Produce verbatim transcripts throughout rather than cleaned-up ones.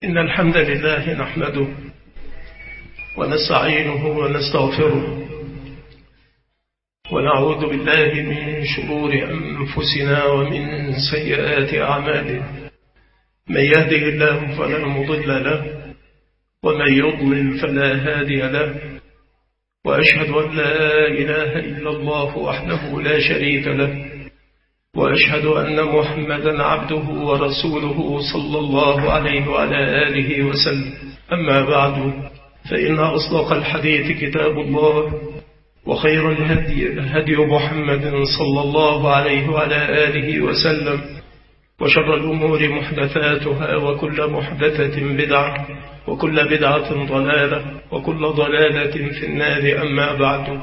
إن الحمد لله نحمده ونستعينه ونستغفره ونعوذ بالله من شرور أنفسنا ومن سيئات أعمالنا. من يهده الله فلا مضل له ومن يضلل فلا هادي له، وأشهد أن لا إله إلا الله وحده لا شريك له، وأشهد أن محمدا عبده ورسوله صلى الله عليه وعلى آله وسلم. أما بعد، فإن أصدق الحديث كتاب الله، وخير الهدي هدي محمد صلى الله عليه وعلى آله وسلم، وشر الأمور محدثاتها، وكل محدثة بدعة، وكل بدعة ضلالة، وكل ضلالة في النار. أما بعد،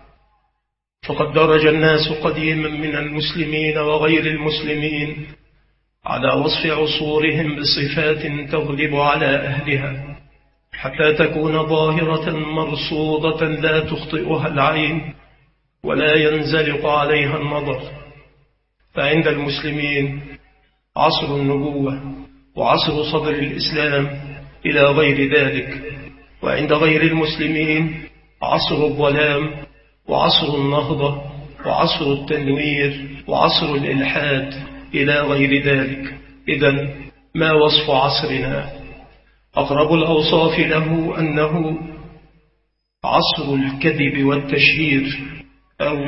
فقد درج الناس قديما من المسلمين وغير المسلمين على وصف عصورهم بصفات تغلب على أهلها، حتى تكون ظاهرة مرصودة لا تخطئها العين ولا ينزلق عليها النظر. فعند المسلمين عصر النبوة وعصر صدر الإسلام إلى غير ذلك، وعند غير المسلمين عصر الظلام وعصر النهضة وعصر التنوير وعصر الإلحاد إلى غير ذلك. إذن ما وصف عصرنا؟ أقرب الأوصاف له أنه عصر الكذب والتشهير، أو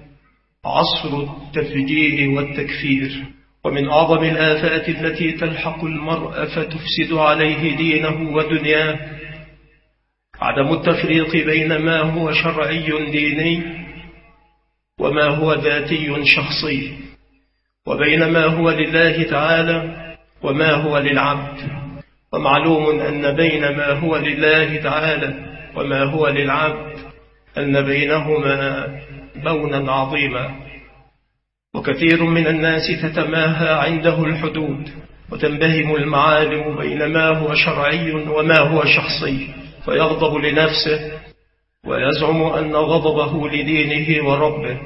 عصر التفجير والتكفير. ومن أعظم الآفات التي تلحق المرء فتفسد عليه دينه ودنياه عدم التفريق بين ما هو شرعي ديني وما هو ذاتي شخصي، وبين ما هو لله تعالى وما هو للعبد. ومعلوم أن بين ما هو لله تعالى وما هو للعبد أن بينهما بونا عظيما. وكثير من الناس تتماهى عنده الحدود وتنبهم المعالم بين ما هو شرعي وما هو شخصي، فيغضب لنفسه ويزعم أن غضبه لدينه وربه،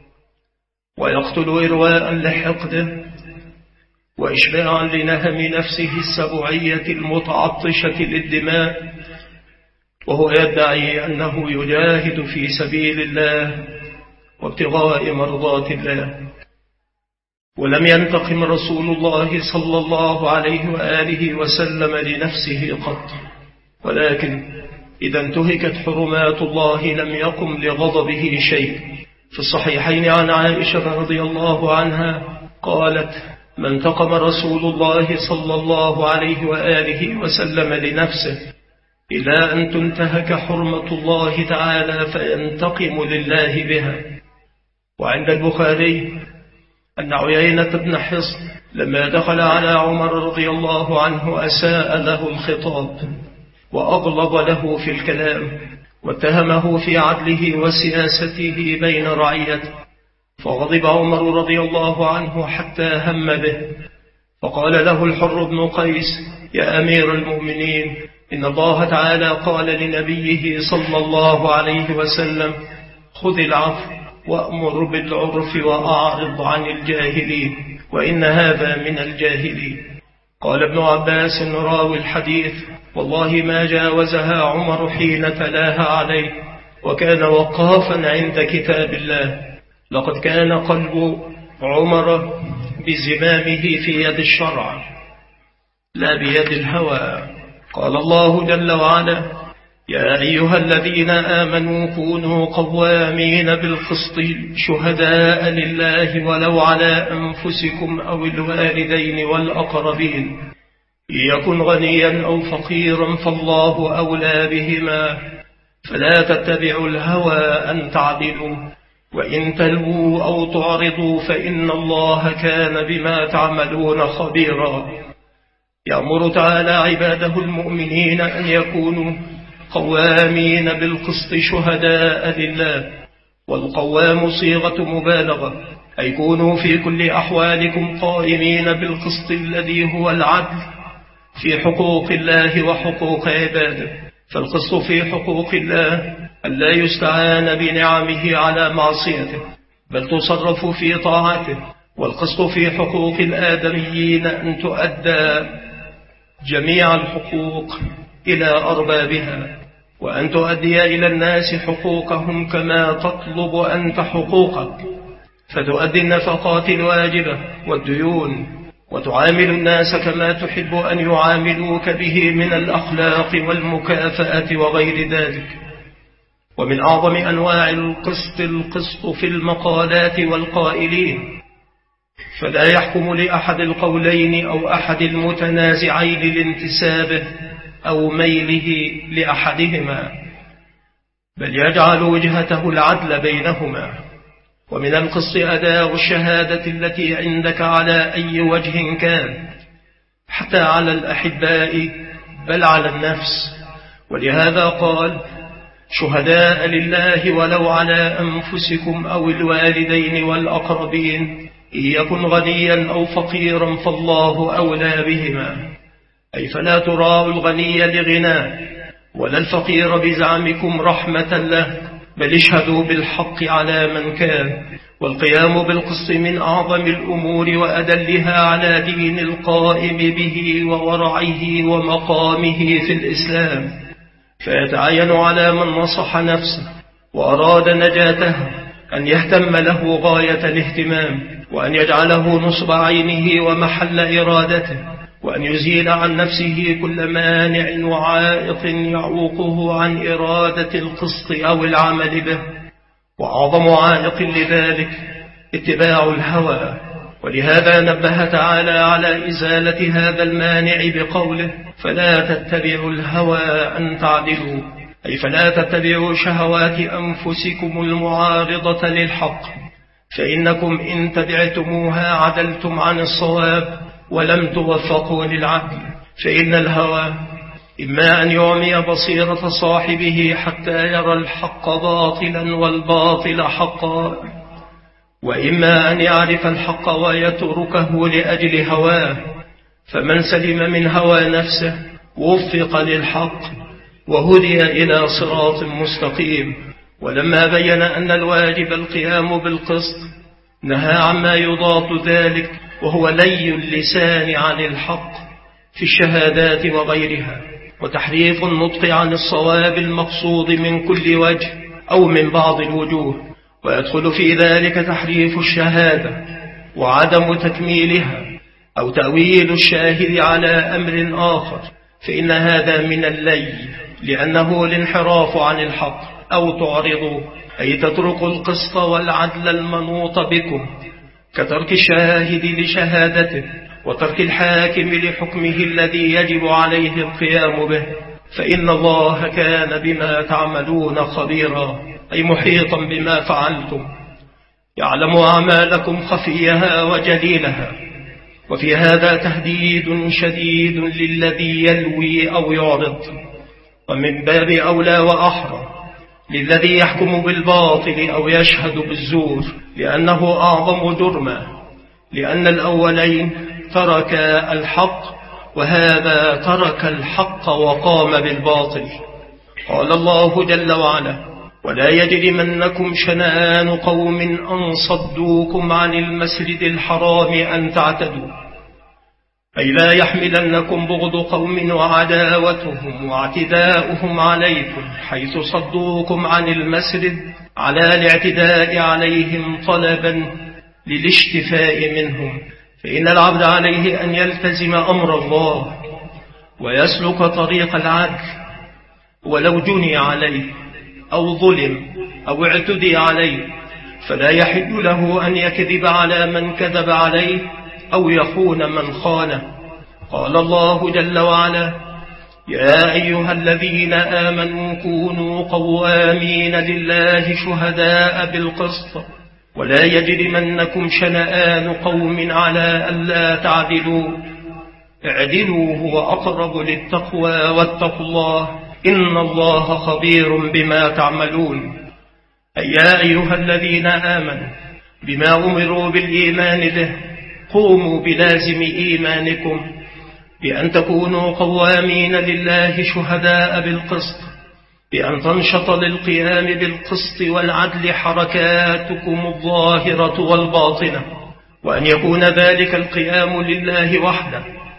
ويقتل إرواء لحقده وإشباعا لنهم نفسه السبوعية المتعطشة للدماء، وهو يدعي أنه يجاهد في سبيل الله وابتغاء مرضات الله. ولم ينتقم رسول الله صلى الله عليه وآله وسلم لنفسه قط، ولكن إذا انتهكت حرمات الله لم يقم لغضبه شيء. في الصحيحين عن عائشة رضي الله عنها قالت: ما انتقم رسول الله صلى الله عليه وآله وسلم لنفسه إلا أن تنتهك حرمة الله تعالى فينتقم لله بها. وعند البخاري أن عيينة بن حصن لما دخل على عمر رضي الله عنه أساء له الخطاب وأغلظ له في الكلام، واتهمه في عدله وسياسته بين رعيته، فغضب عمر رضي الله عنه حتى هم به، فقال له الحر بن قيس: يا أمير المؤمنين، إن الله تعالى قال لنبيه صلى الله عليه وسلم: خذ العفو وأمر بالعرف وأعرض عن الجاهلين، وإن هذا من الجاهلين. قال ابن عباس راوي الحديث: والله ما جاوزها عمر حين تلاها عليه، وكان وقافا عند كتاب الله. لقد كان قلب عمر بزمامه في يد الشرع لا بيد الهوى. قال الله جل وعلا: يا أيها الذين آمنوا كونوا قوامين بالقسط شهداء لله ولو على أنفسكم أو الوالدين والأقربين، إن يكن غنيا أو فقيرا فالله أولى بهما، فلا تتبعوا الهوى أن تعدلوا، وإن تلووا أو تعرضوا فإن الله كان بما تعملون خبيرا. يأمر تعالى عباده المؤمنين أن يكونوا قوامين بالقسط شهداء لله، والقوام صيغة مبالغة، أي كونوا في كل أحوالكم قائمين بالقسط الذي هو العدل في حقوق الله وحقوق عباده. فالقسط في حقوق الله ألا يستعان بنعمه على معصيته، بل تصرف في طاعته. والقسط في حقوق الآدميين أن تؤدى جميع الحقوق إلى أربابها، وأن تؤدي إلى الناس حقوقهم كما تطلب أنت حقوقك، فتؤدي النفقات الواجبة والديون، وتعامل الناس كما تحب أن يعاملوك به من الأخلاق والمكافأة وغير ذلك. ومن أعظم أنواع القسط القسط في المقالات والقائلين، فلا يحكم لأحد القولين أو أحد المتنازعين لانتسابه أو ميله لأحدهما، بل يجعل وجهته العدل بينهما. ومن القسط أداء الشهادة التي عندك على أي وجه كان، حتى على الأحباء بل على النفس. ولهذا قال: شهداء لله ولو على أنفسكم أو الوالدين والأقربين، إن يكن غنيا أو فقيرا فالله أولى بهما. أي فلا تراعوا الغني لغناه ولا الفقير بزعمكم رحمة له، بل اشهدوا بالحق على من كان. والقيام بالقسط من أعظم الأمور وأدلها على دين القائم به وورعه ومقامه في الإسلام، فيتعين على من نصح نفسه وأراد نجاتها أن يهتم له غاية الاهتمام، وأن يجعله نصب عينه ومحل إرادته، وأن يزيل عن نفسه كل مانع وعائق يعوقه عن إرادة القسط أو العمل به. وأعظم عائق لذلك اتباع الهوى، ولهذا نبه تعالى على إزالة هذا المانع بقوله: فلا تتبعوا الهوى أن تعدلوا، أي فلا تتبعوا شهوات أنفسكم المعارضة للحق، فإنكم إن تبعتموها عدلتم عن الصواب ولم توفقوا للعدل. فإن الهوى إما أن يعمي بصيرة صاحبه حتى يرى الحق باطلا والباطل حقا، وإما أن يعرف الحق ويتركه لأجل هواه. فمن سلم من هوى نفسه وفق للحق وهدي إلى صراط مستقيم. ولما بين أن الواجب القيام بالقسط، نهى عما يضاد ذلك، وهو لي اللسان عن الحق في الشهادات وغيرها، وتحريف النطق عن الصواب المقصود من كل وجه أو من بعض الوجوه. ويدخل في ذلك تحريف الشهادة وعدم تكميلها، أو تأويل الشاهد على أمر آخر، فإن هذا من اللي، لأنه الانحراف عن الحق. أو تعرضوا، أي تتركوا القسط والعدل المنوط بكم، كترك الشاهد لشهادته وترك الحاكم لحكمه الذي يجب عليه القيام به، فإن الله كان بما تعملون خبيرا، أي محيطا بما فعلتم، يعلم أعمالكم خفيها وجليلها. وفي هذا تهديد شديد للذي يلوي أو يعرض، ومن باب أولى وأحرى للذي يحكم بالباطل أو يشهد بالزور، لأنه أعظم جرما، لأن الأولين ترك الحق وهذا ترك الحق وقام بالباطل. قال الله جل وعلا: ولا يجرمنكم شنآن قوم أن صدوكم عن المسجد الحرام أن تعتدوا، أي لا يحملنكم بغض قوم وعداوتهم واعتداؤهم عليكم حيث صدوكم عن المسجد على الاعتداء عليهم طلبا للاشتفاء منهم. فإن العبد عليه أن يلتزم أمر الله ويسلك طريق العدل، ولو جني عليه أو ظلم أو اعتدي عليه، فلا يحل له أن يكذب على من كذب عليه أو يخون من خانه. قال الله جل وعلا: يا أيها الذين آمنوا كونوا قوامين لله شهداء بالقسط، ولا يجرمنكم شنآن قوم على ألا تعدلوا، اعدلوا هو أقرب للتقوى واتقوا الله إن الله خبير بما تعملون. أي يا أيها الذين آمنوا بما أمروا بالإيمان به، قوموا بلازم إيمانكم بأن تكونوا قوامين لله شهداء بالقسط، بأن تنشط للقيام بالقسط والعدل حركاتكم الظاهرة والباطنة، وأن يكون ذلك القيام لله وحده،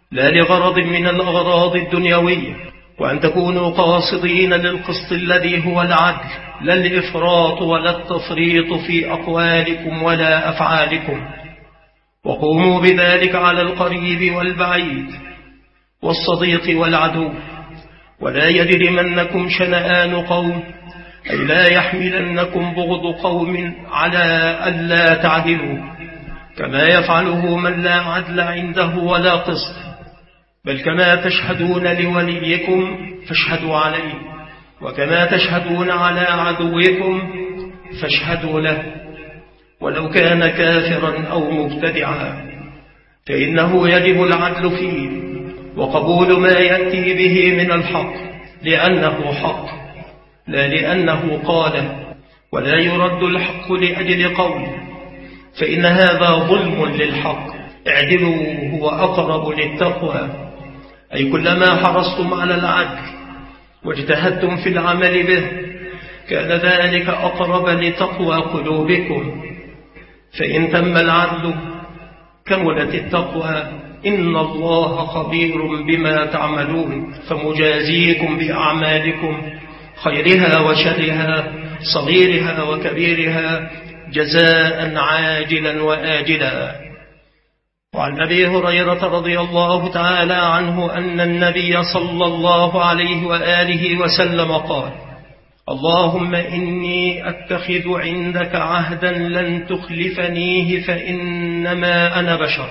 لا لغرض من الأغراض الدنيوية، وأن تكونوا قاصدين للقسط الذي هو العدل، لا الإفراط ولا التفريط في أقوالكم ولا أفعالكم، وقوموا بذلك على القريب والبعيد والصديق والعدو. ولا يجرمنكم شنآن قوم، أي لا يحملنكم بغض قوم على ألا تعدلوا، كما يفعله من لا عدل عنده ولا قسط، بل كما تشهدون لوليكم فاشهدوا عليه، وكما تشهدون على عدوكم فاشهدوا له، ولو كان كافرا أو مبتدعا، فإنه يجب العدل فيه وقبول ما يأتي به من الحق، لأنه حق لا لأنه قال، ولا يرد الحق لأجل قول، فإن هذا ظلم للحق. اعدلوا هو أقرب للتقوى، أي كلما حرصتم على العدل واجتهدتم في العمل به كان ذلك أقرب لتقوى قلوبكم، فإن تم العدل كملت التقوى. إن الله خبير بما تعملون، فمجازيكم بأعمالكم خيرها وشرها، صغيرها وكبيرها، جزاء عاجلا وآجلا. وعن أبي هريرة رضي الله تعالى عنه أن النبي صلى الله عليه وآله وسلم قال: اللهم إني أتخذ عندك عهدا لن تخلفنيه، فإنما أنا بشر،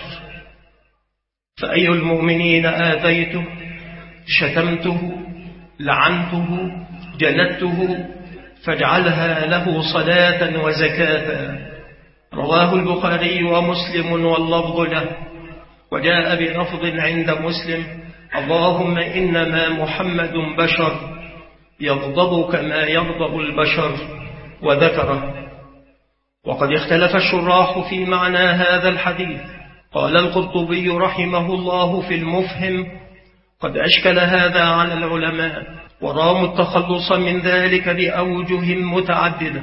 فأي المؤمنين آذيته، شتمته، لعنته، جلدته، فاجعلها له صلاة وزكاة. رواه البخاري ومسلم واللفظ له. وجاء بلفظ عند مسلم: اللهم إنما محمد بشر يغضب كما يغضب البشر، وذكره. وقد اختلف الشراح في معنى هذا الحديث. قال القرطبي رحمه الله في المفهم: قد أشكل هذا على العلماء، وراموا التخلص من ذلك بأوجه متعددة،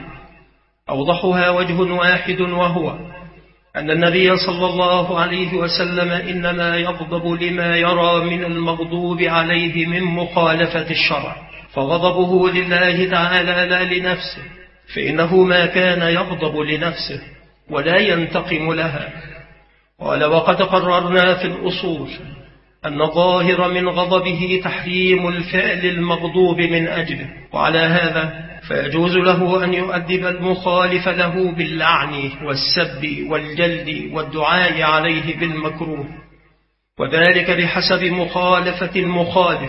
أوضحها وجه واحد، وهو أن النبي صلى الله عليه وسلم إنما يغضب لما يرى من المغضوب عليه من مخالفة الشرع، فغضبه لله تعالى لا لنفسه، فإنه ما كان يغضب لنفسه ولا ينتقم لها. قال: وقد قررنا في الأصول أن ظاهر من غضبه تحريم الفعل المغضوب من أجله، وعلى هذا فيجوز له أن يؤدب المخالف له باللعن والسب والجلد والدعاء عليه بالمكروه، وذلك بحسب مخالفة المخالف،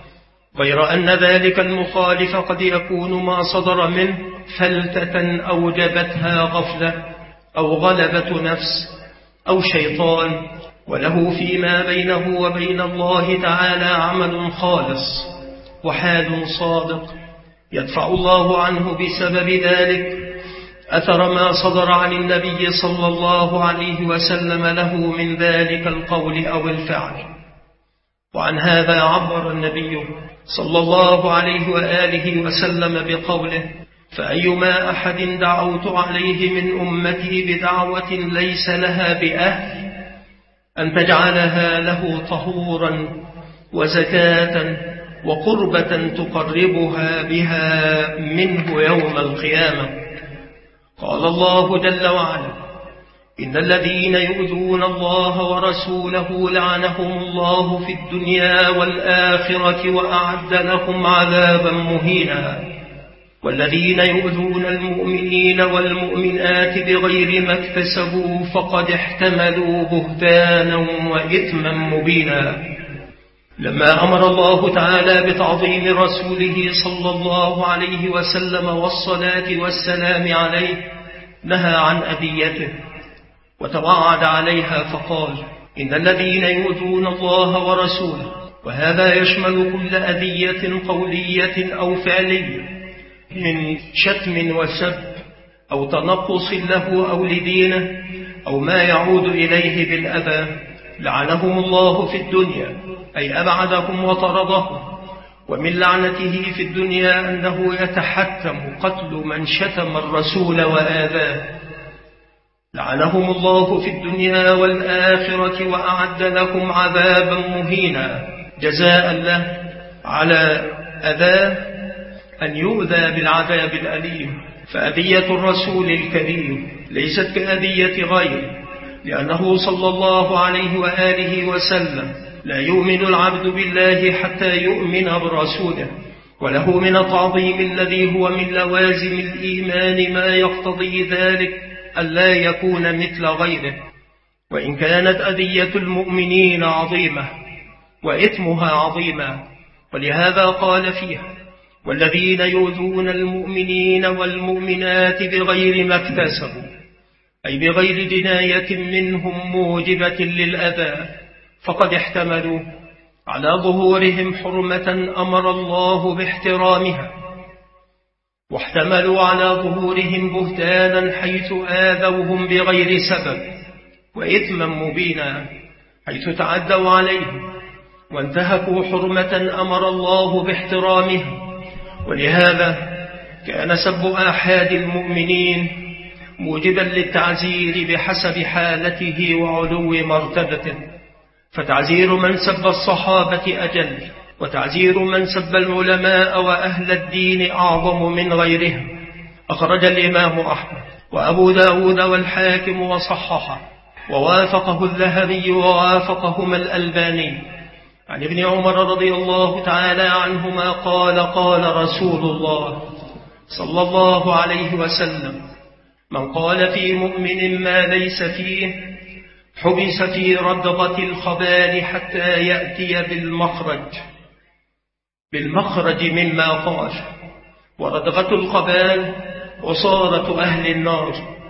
غير أن ذلك المخالف قد يكون ما صدر منه فلتة أوجبتها غفلة أو غلبة نفس أو شيطان، وله فيما بينه وبين الله تعالى عمل خالص وحال صادق يدفع الله عنه بسبب ذلك أثر ما صدر عن النبي صلى الله عليه وسلم له من ذلك القول أو الفعل. وعن هذا عبر النبي صلى الله عليه وآله وسلم بقوله: فأيما أحد دعوت عليه من أمتي بدعوة ليس لها بأهل أن تجعلها له طهورا وزكاة وقربة تقربها بها منه يوم القيامة. قال الله جل وعلا: إن الذين يؤذون الله ورسوله لعنهم الله في الدنيا والآخرة وأعد لهم عذابا مهينا. والذين يؤذون المؤمنين والمؤمنات بغير ما اكتسبوا فقد احتملوا بهتانا وإثما مبينا. لما أمر الله تعالى بتعظيم رسوله صلى الله عليه وسلم والصلاة والسلام عليه نهى عن أذيته وتوعد عليها، فقال: إن الذين يؤذون الله ورسوله، وهذا يشمل كل أذية قولية أو فعلية من شتم وسب أو تنقص له أو لدينه أو ما يعود إليه بالأذى، لعنهم الله في الدنيا، أي أبعدهم وطردهم. ومن لعنته في الدنيا أنه يتحتم قتل من شتم الرسول وآذاه، لعنهم الله في الدنيا والآخرة وأعد لهم عذابا مهينا جزاء له على أذاه أن يؤذى بالعذاب الأليم. فأذية الرسول الكريم ليست كأذية غيره، لأنه صلى الله عليه وآله وسلم لا يؤمن العبد بالله حتى يؤمن برسوله، وله من التعظيم الذي هو من لوازم الإيمان ما يقتضي ذلك ألا يكون مثل غيره. وإن كانت أذية المؤمنين عظيمة وإثمها عظيما، ولهذا قال فيها: والذين يؤذون المؤمنين والمؤمنات بغير ما اكتسبوا، أي بغير جناية منهم موجبة للأذى، فقد احتملوا على ظهورهم حرمة أمر الله باحترامها، واحتملوا على ظهورهم بهتانا حيث آذوهم بغير سبب، وإثما مبينا حيث تعدوا عليه وانتهكوا حرمة أمر الله باحترامها. ولهذا كان سب آحاد المؤمنين موجبا للتعزير بحسب حالته وعلو مرتبته، فتعزير من سب الصحابة أجل، وتعزير من سب العلماء وأهل الدين أعظم من غيرهم. أخرج الإمام أحمد وأبو داود والحاكم وصححه، ووافقه الذهبي ووافقهما الألباني عن ابن عمر رضي الله تعالى عنهما قال: قال رسول الله صلى الله عليه وسلم: من قال في مؤمن ما ليس فيه حبس في ردغة الخبال حتى يأتي بالمخرج بالمخرج مما قال. وردغة الخبال عصارة أهل النار،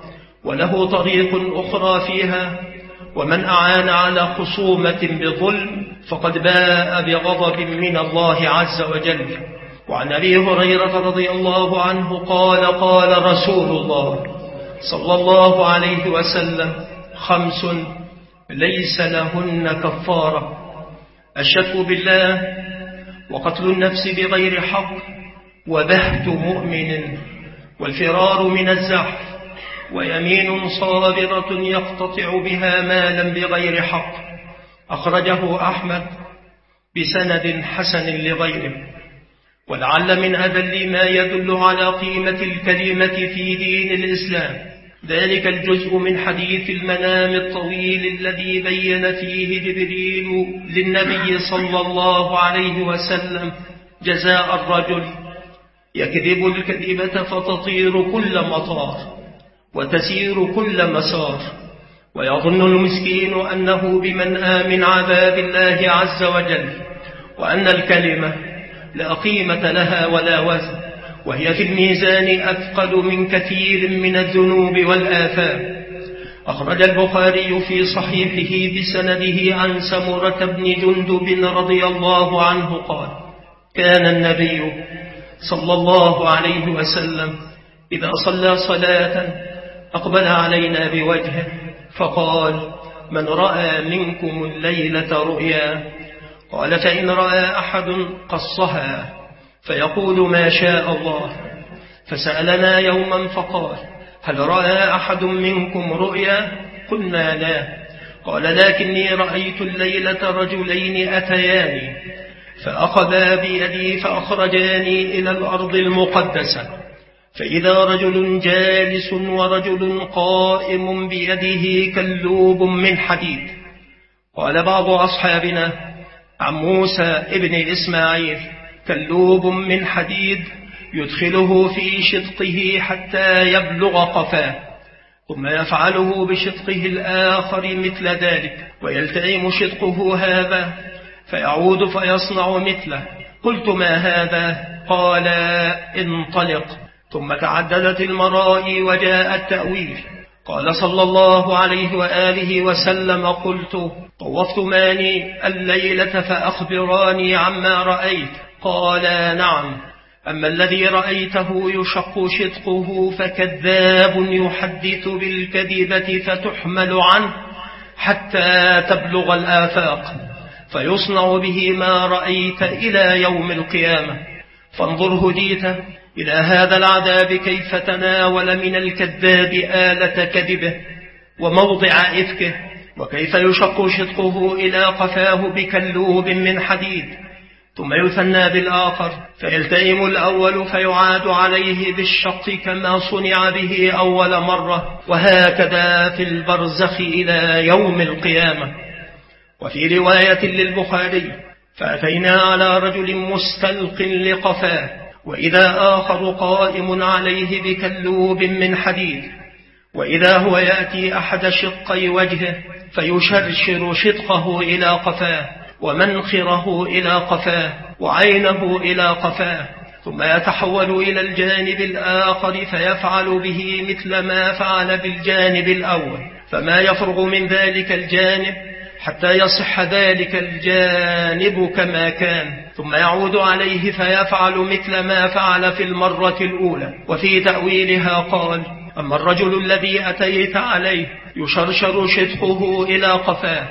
وله طريق أخرى فيها: ومن أعان على خصومة بظلم فقد باء بغضب من الله عز وجل. وعن أبي هريرة رضي الله عنه قال: قال رسول الله صلى الله عليه وسلم: خمس ليس لهن كفارة: الشك بالله، وقتل النفس بغير حق، وبهت مؤمن، والفرار من الزحف، ويمين صابرة يقتطع بها مالا بغير حق. أخرجه أحمد بسند حسن لغيره. ولعل من أدل ما يدل على قيمة الكلمة في دين الإسلام ذلك الجزء من حديث المنام الطويل الذي بين فيه جبريل للنبي صلى الله عليه وسلم جزاء الرجل يكذب الكذبة فتطير كل مطار وتسير كل مسار، ويظن المسكين أنه بمنأى من عذاب الله عز وجل، وأن الكلمة لا قيمة لها ولا وزن، وهي في الميزان أثقل من كثير من الذنوب والآثام. أخرج البخاري في صحيحه بسنده عن سمرة بن جندب رضي الله عنه قال: كان النبي صلى الله عليه وسلم إذا صلى صلاة أقبل علينا بوجهه فقال: من رأى منكم الليلة رؤيا؟ قال: فإن رأى أحد قصها فيقول ما شاء الله. فسألنا يوما فقال: هل رأى أحد منكم رؤيا؟ قلنا لا. قال: لكني رأيت الليلة رجلين أتياني فأخذا بيدي فأخرجاني إلى الأرض المقدسة، فإذا رجل جالس ورجل قائم بيده كلوب من حديد. قال بعض أصحابنا عن موسى ابن إسماعيل: كلوب من حديد يدخله في شدقه حتى يبلغ قفاه، ثم يفعله بشدقه الآخر مثل ذلك، ويلتئم شدقه هذا فيعود فيصنع مثله. قلت: ما هذا؟ قال: انطلق. ثم تعددت المرائي وجاء التأويل. قال صلى الله عليه وآله وسلم: قلت: طوفت ماني الليلة فأخبراني عما رأيت. قال: نعم، أما الذي رأيته يشق شدقه فكذاب يحدث بالكذبة فتحمل عنه حتى تبلغ الآفاق، فيصنع به ما رأيت إلى يوم القيامة. فانظر هديت إلى هذا العذاب كيف تناول من الكذاب آلة كذبه، وموضع إفكه، وكيف يشق شدقه إلى قفاه بكلوب من حديد، ثم يثنى بالآخر فيلتئم الأول فيعاد عليه بالشق كما صنع به أول مرة، وهكذا في البرزخ إلى يوم القيامة. وفي رواية للبخاري: فأتينا على رجل مستلق لقفاه، وإذا آخر قائم عليه بكلوب من حديد، وإذا هو يأتي أحد شقي وجهه فيشرشر شدقه إلى قفاه، ومنخره إلى قفاه، وعينه إلى قفاه، ثم يتحول إلى الجانب الآخر فيفعل به مثل ما فعل بالجانب الأول، فما يفرغ من ذلك الجانب حتى يصح ذلك الجانب كما كان، ثم يعود عليه فيفعل مثل ما فعل في المرة الأولى. وفي تأويلها قال: أما الرجل الذي أتيت عليه يشرشر شدقه إلى قفاه،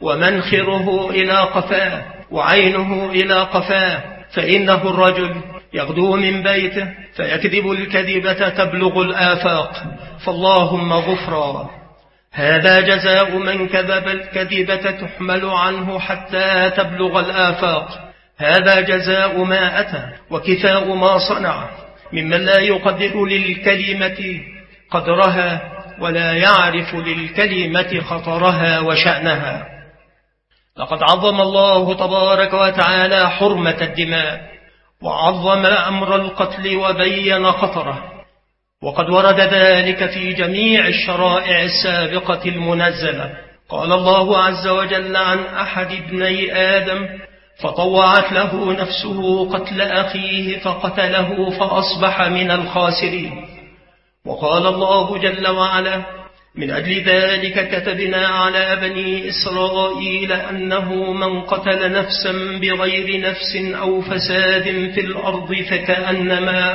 ومنخره إلى قفاه، وعينه إلى قفاه، فإنه الرجل يغدو من بيته فيكذب الكذبة تبلغ الآفاق، فاللهم غفرا. هذا جزاء من كذب الكذبة تحمل عنه حتى تبلغ الآفاق. هذا جزاء ما أتى وكفاء ما صنع، ممن لا يقدر للكلمة قدرها ولا يعرف للكلمة خطرها وشأنها. لقد عظم الله تبارك وتعالى حرمة الدماء، وعظم أمر القتل وبين خطره، وقد ورد ذلك في جميع الشرائع السابقة المنزلة. قال الله عز وجل عن أحد ابني آدم: فطوعت له نفسه قتل أخيه فقتله فأصبح من الخاسرين. وقال الله جل وعلا: من أجل ذلك كتبنا على بني إسرائيل أنه من قتل نفسا بغير نفس أو فساد في الأرض فكأنما,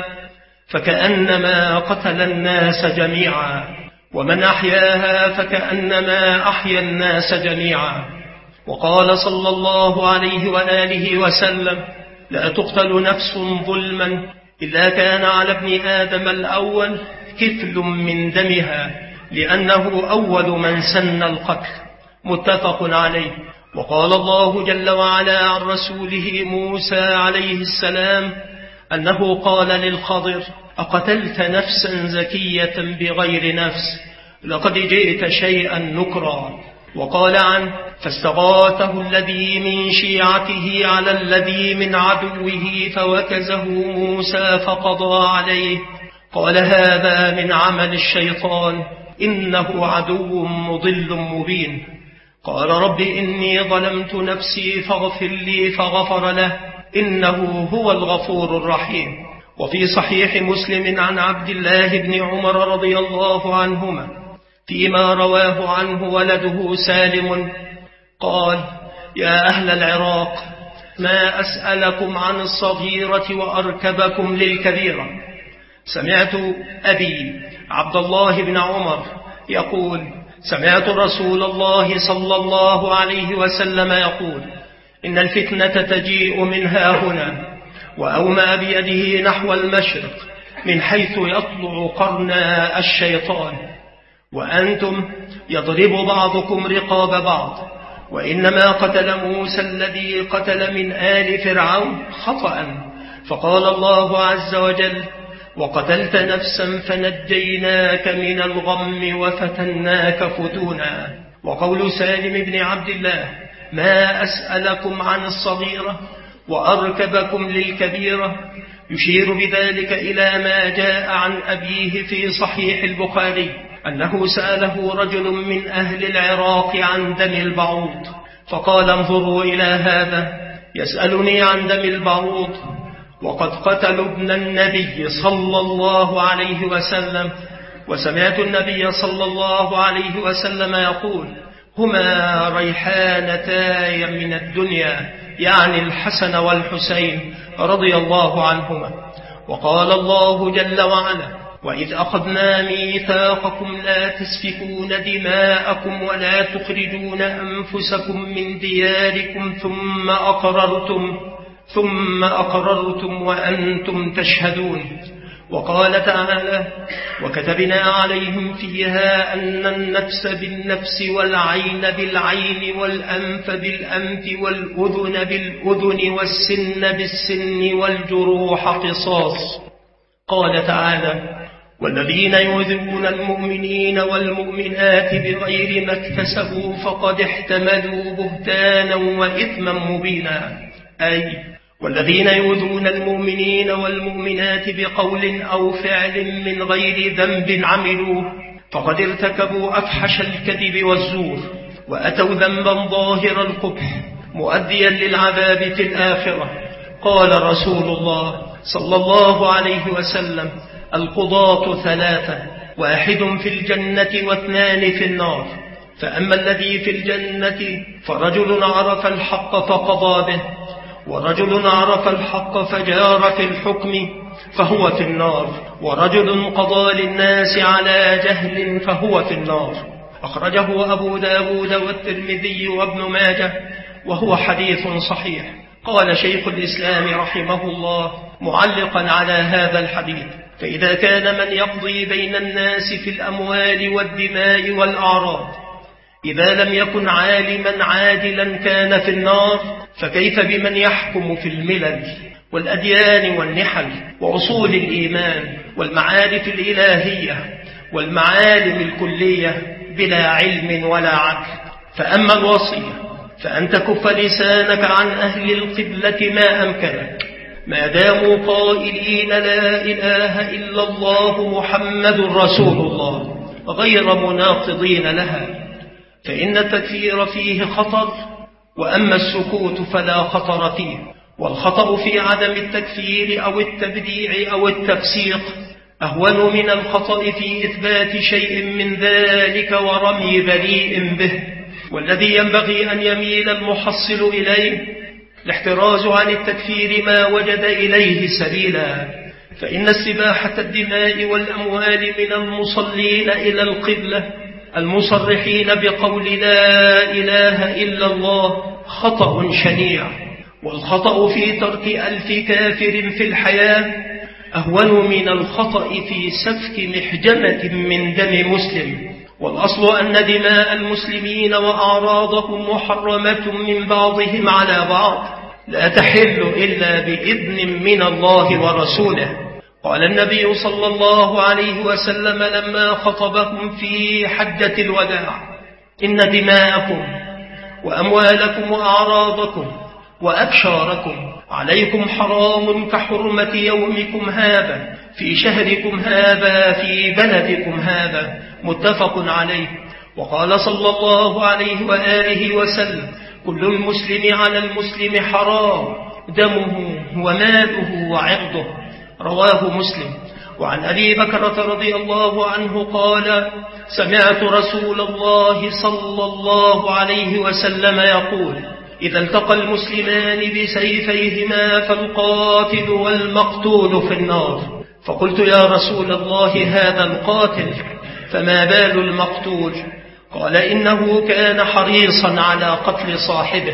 فكأنما قتل الناس جميعا، ومن أحياها فكأنما أحيا الناس جميعا. وقال صلى الله عليه وآله وسلم: لا تقتل نفس ظلما إلا كان على ابن آدم الأول كفل من دمها، لأنه أول من سن القتل. متفق عليه. وقال الله جل وعلا عن رسوله موسى عليه السلام أنه قال للخضر: أقتلت نفسا زكية بغير نفس لقد جئت شيئا نكرا. وقال عنه: فاستغاثه الذي من شيعته على الذي من عدوه فوكزه موسى فقضى عليه. قال: هذا من عمل الشيطان إنه عدو مضل مبين. قال: رب إني ظلمت نفسي فاغفر لي فغفر له إنه هو الغفور الرحيم. وفي صحيح مسلم عن عبد الله بن عمر رضي الله عنهما فيما رواه عنه ولده سالم قال: يا أهل العراق، ما أسألكم عن الصغيرة وأركبكم للكبيرة. سمعت أبي عبد الله بن عمر يقول: سمعت رسول الله صلى الله عليه وسلم يقول: إن الفتنة تجيء من ها هنا، وأومى بيده نحو المشرق من حيث يطلع قرنا الشيطان، وأنتم يضرب بعضكم رقاب بعض. وإنما قتل موسى الذي قتل من آل فرعون خطأ، فقال الله عز وجل: وقتلت نفسا فنجيناك من الغم وفتناك فتونا. وقول سالم بن عبد الله: ما أسألكم عن الصغيرة وأركبكم للكبيرة، يشير بذلك إلى ما جاء عن أبيه في صحيح البخاري أنه سأله رجل من أهل العراق عن دم البعوض، فقال: انظروا إلى هذا يسألني عن دم البعوض وقد قتلوا ابن النبي صلى الله عليه وسلم. وسمعت النبي صلى الله عليه وسلم يقول: هما ريحانتاي من الدنيا، يعني الحسن والحسين رضي الله عنهما. وقال الله جل وعلا: وإذ أخذنا ميثاقكم لا تسفكون دماءكم ولا تخرجون أنفسكم من دياركم ثم أقررتم ثم أقررتم وأنتم تشهدون. وقال تعالى: وكتبنا عليهم فيها أن النفس بالنفس والعين بالعين والأنف بالأنف والأذن بالأذن والسن بالسن والجروح قصاص. قال تعالى: والذين يؤذون المؤمنين والمؤمنات بغير ما اكتسبوا فقد احتملوا بهتانا وإثما مبينا. أي والذين يؤذون المؤمنين والمؤمنات بقول أو فعل من غير ذنب عملوه فقد ارتكبوا أفحش الكذب والزور، وأتوا ذنبا ظاهر القبح مؤديا للعذاب في الآخرة. قال رسول الله صلى الله عليه وسلم: القضاة ثلاثة، واحد في الجنة واثنان في النار. فأما الذي في الجنة فرجل عرف الحق فقضى به، ورجل عرف الحق فجار في الحكم فهو في النار، ورجل قضى للناس على جهل فهو في النار. أخرجه أبو داود والترمذي وابن ماجه وهو حديث صحيح. قال شيخ الإسلام رحمه الله معلقا على هذا الحديث: فإذا كان من يقضي بين الناس في الأموال والدماء والأعراض إذا لم يكن عالما عادلا كان في النار، فكيف بمن يحكم في الملل والأديان والنحل وأصول الإيمان والمعارف الإلهية والمعالم الكلية بلا علم ولا عقل؟ فأما الوصية فأن تكف لسانك عن أهل القبلة ما أمكنك، ما داموا قائلين لا إله إلا الله محمد رسول الله غير مناقضين لها، فإن التكفير فيه خطر، وأما السكوت فلا خطر فيه. والخطأ في عدم التكفير أو التبديع أو التفسيق أهون من الخطأ في إثبات شيء من ذلك ورمي بريء به. والذي ينبغي أن يميل المحصل إليه الاحتراز عن التكفير ما وجد إليه سبيلا، فإن استباحة الدماء والأموال من المصلين إلى القبلة المصرحين بقول لا إله إلا الله خطأ شنيع. والخطأ في ترك ألف كافر في الحياة أهون من الخطأ في سفك محجمة من دم مسلم. والأصل أن دماء المسلمين وأعراضهم محرمة من بعضهم على بعض لا تحل إلا بإذن من الله ورسوله. قال النبي صلى الله عليه وسلم لما خطبهم في حجة الوداع: إن دماءكم وأموالكم وأعراضكم وأبشاركم عليكم حرام كحرمة يومكم هذا في شهركم هذا في بلدكم هذا، متفق عليه. وقال صلى الله عليه وآله وسلم: كل المسلم على المسلم حرام دمه وماله وعرضه، رواه مسلم. وعن أبي بكرة رضي الله عنه قال: سمعت رسول الله صلى الله عليه وسلم يقول: إذا التقى المسلمان بسيفيهما فالقاتل والمقتول في النار. فقلت: يا رسول الله هذا القاتل، فما بال المقتول؟ قال: إنه كان حريصا على قتل صاحبه،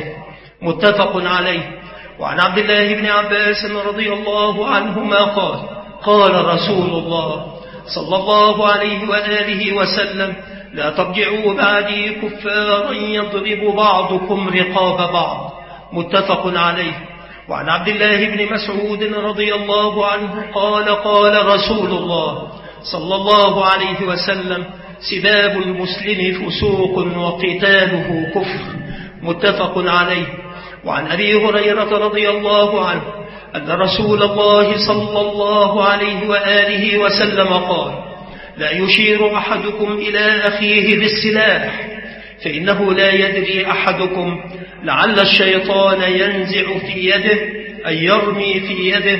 متفق عليه. وعن عبد الله بن عباس رضي الله عنهما قال: قال رسول الله صلى الله عليه وآله وسلم: لا ترجعوا بعدي كفارا يضرب بعضكم رقاب بعض، متفق عليه. وعن عبد الله بن مسعود رضي الله عنه قال: قال رسول الله صلى الله عليه وسلم: سباب المسلم فسوق وقتاله كفر، متفق عليه. وعن أبي هريرة رضي الله عنه أن رسول الله صلى الله عليه وآله وسلم قال: لا يشير أحدكم إلى أخيه بالسلاح، فإنه لا يدري أحدكم لعل الشيطان ينزع في يده أن يرمي في يده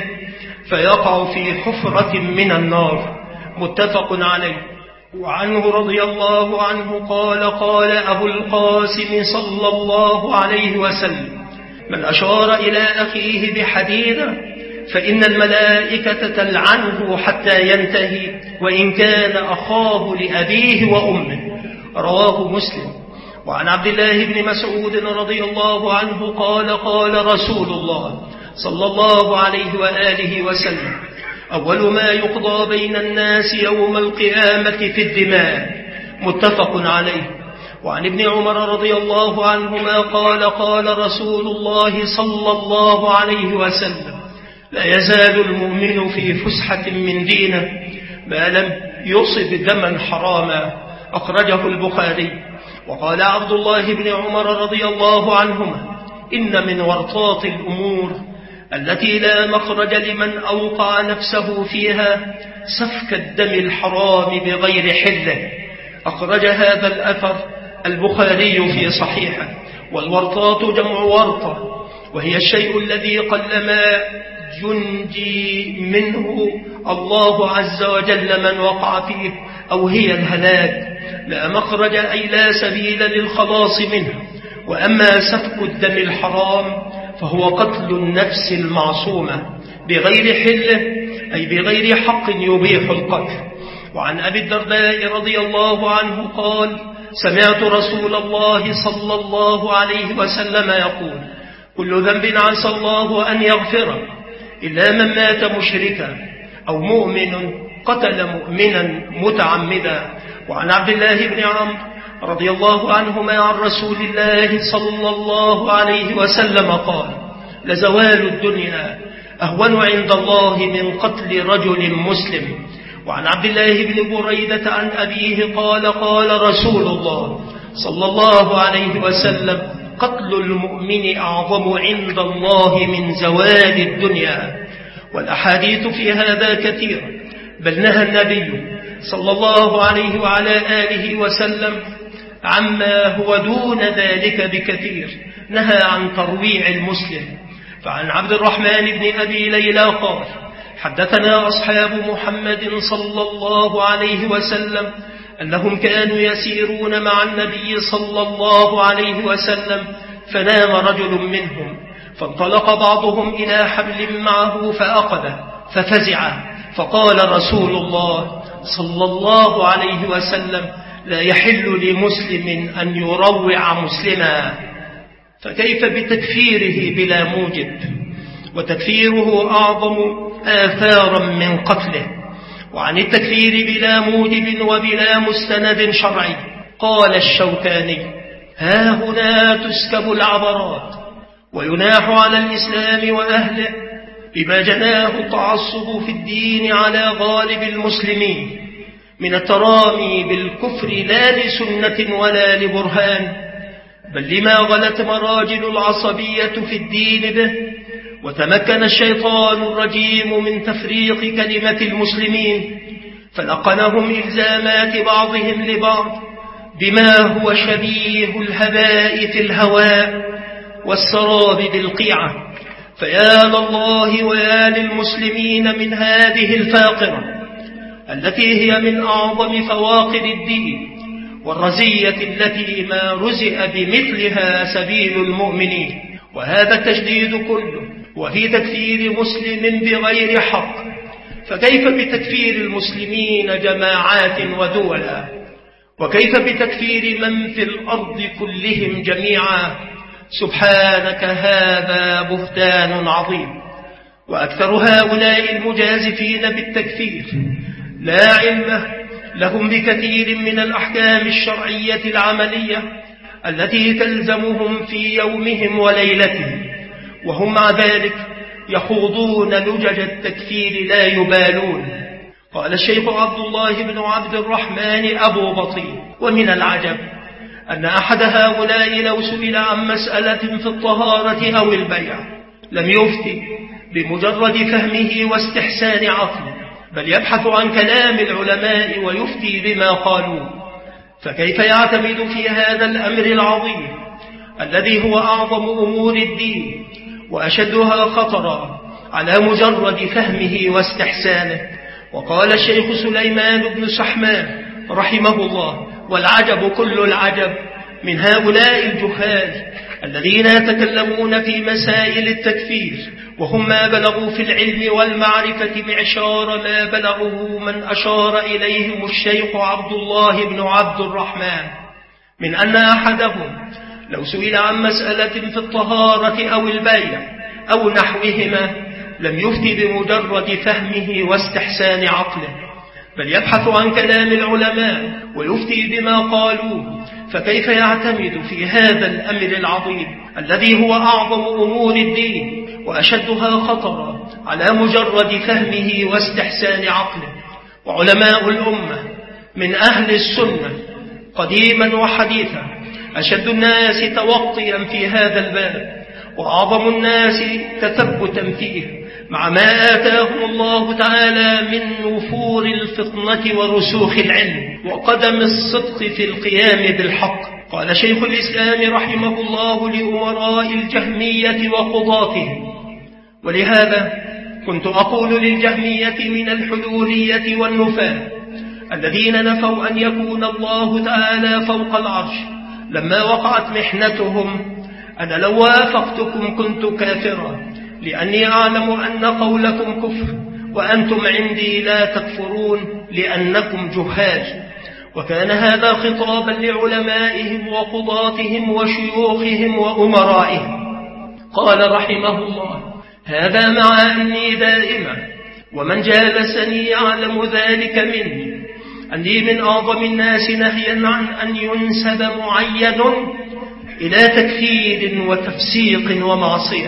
فيقع في حفرة من النار، متفق عليه. وعنه رضي الله عنه قال: قال أبو القاسم صلى الله عليه وسلم: من أشار إلى أخيه بحديدة فإن الملائكة تلعنه حتى ينتهي وإن كان أخاه لأبيه وأمه، رواه مسلم. وعن عبد الله بن مسعود رضي الله عنه قال: قال رسول الله صلى الله عليه وآله وسلم: أول ما يقضى بين الناس يوم القيامة في الدماء، متفق عليه. وعن ابن عمر رضي الله عنهما قال قال رسول الله صلى الله عليه وسلم: لا يزال المؤمن في فسحة من دينه ما لم يصب دما حراما، أخرجه البخاري. وقال عبد الله بن عمر رضي الله عنهما: إن من ورطات الأمور التي لا مخرج لمن أوقع نفسه فيها سفك الدم الحرام بغير حله، أخرج هذا الأثر البخاري في صحيحه. والورطات جمع ورطة، وهي الشيء الذي قلما ينجي منه الله عز وجل من وقع فيه، أو هي الهلاك، لا مخرج أي لا سبيل للخلاص منه. وأما سفك الدم الحرام فهو قتل النفس المعصومة بغير حله، أي بغير حق يبيح القتل. وعن أبي الدرداء رضي الله عنه قال: سمعت رسول الله صلى الله عليه وسلم يقول: كل ذنب عسى الله أن يغفره إلا من مات مشركا أو مؤمن قتل مؤمنا متعمدا. وعن عبد الله بن عمرو رضي الله عنهما عن رسول الله صلى الله عليه وسلم قال: لزوال الدنيا أهون عند الله من قتل رجل مسلم. وعن عبد الله بن بريدة عن أبيه قال قال رسول الله صلى الله عليه وسلم: قتل المؤمن أعظم عند الله من زوال الدنيا. والأحاديث في هذا كثيرة، بل نهى النبي صلى الله عليه وعلى آله وسلم عما هو دون ذلك بكثير، نهى عن ترويع المسلم. فعن عبد الرحمن بن أبي ليلى قال: حدثنا أصحاب محمد صلى الله عليه وسلم أنهم كانوا يسيرون مع النبي صلى الله عليه وسلم، فنام رجل منهم، فانطلق بعضهم إلى حبل معه فأخذه ففزع، فقال رسول الله صلى الله عليه وسلم: لا يحل لمسلم أن يروع مسلما. فكيف بتكفيره بلا موجب؟ وتكفيره أعظم آثارا من قتله. وعن التكفير بلا موجب وبلا مستند شرعي قال الشوكاني: ها هنا تسكب العبرات ويناح على الإسلام وأهله بما جناه التعصب في الدين على غالب المسلمين من الترامي بالكفر لا لسنة ولا لبرهان، بل لما غلت مراجل العصبية في الدين به، وتمكن الشيطان الرجيم من تفريق كلمة المسلمين، فلقنهم إلزامات بعضهم لبعض بما هو شبيه الهباء في الهواء والسراب بالقيعة. فيا لله ويا للمسلمين من هذه الفاقرة التي هي من أعظم فواقر الدين والرزية التي ما رزئ بمثلها سبيل المؤمنين. وهذا التشديد كله وفي تكفير مسلم بغير حق، فكيف بتكفير المسلمين جماعات ودولا؟ وكيف بتكفير من في الأرض كلهم جميعا؟ سبحانك هذا بهتان عظيم. وأكثر هؤلاء المجازفين بالتكفير لا علم لهم بكثير من الأحكام الشرعية العملية التي تلزمهم في يومهم وليلتهم، وهم مع ذلك يخوضون لجج التكفير لا يبالون. قال الشيخ عبد الله بن عبد الرحمن أبو بطيء: ومن العجب أن أحد هؤلاء لو سئل عن مسألة في الطهارة أو البيع لم يفتي بمجرد فهمه واستحسان عقله، بل يبحث عن كلام العلماء ويفتي بما قالوا. فكيف يعتمد في هذا الأمر العظيم الذي هو أعظم أمور الدين وأشدها خطرا على مجرد فهمه واستحسانه؟ وقال الشيخ سليمان بن سحمان رحمه الله: والعجب كل العجب من هؤلاء الجهال الذين يتكلمون في مسائل التكفير وهم ما بلغوا في العلم والمعرفة معشار ما بلغه من أشار إليهم الشيخ عبد الله بن عبد الرحمن، من أن أحدهم لو سئل عن مسألة في الطهارة أو البيع أو نحوهما لم يفتي بمجرد فهمه واستحسان عقله، بل يبحث عن كلام العلماء ويفتي بما قالوه. فكيف يعتمد في هذا الأمر العظيم الذي هو أعظم أمور الدين وأشدها خطرا على مجرد فهمه واستحسان عقله؟ وعلماء الأمة من أهل السنة قديما وحديثا أشد الناس توقيا في هذا الباب وأعظم الناس تثبتا فيه، مع ما آتاهم الله تعالى من وفور الفطنة ورسوخ العلم وقدم الصدق في القيام بالحق. قال شيخ الإسلام رحمه الله لأمراء الجهمية وقضاتهم: ولهذا كنت أقول للجهمية من الحلولية والنفاة الذين نفوا أن يكون الله تعالى فوق العرش لما وقعت محنتهم: أنا لو وافقتكم كنت كافرا، لأني أعلم أن قولكم كفر وأنتم عندي لا تكفرون لأنكم جهال. وكان هذا خطابا لعلمائهم وقضاتهم وشيوخهم وأمرائهم. قال رحمه الله: هذا مع أني دائما ومن جالسني يعلم ذلك مني أني من أعظم الناس نهيا عن أن ينسب معين إلى تكفير وتفسيق ومعصية،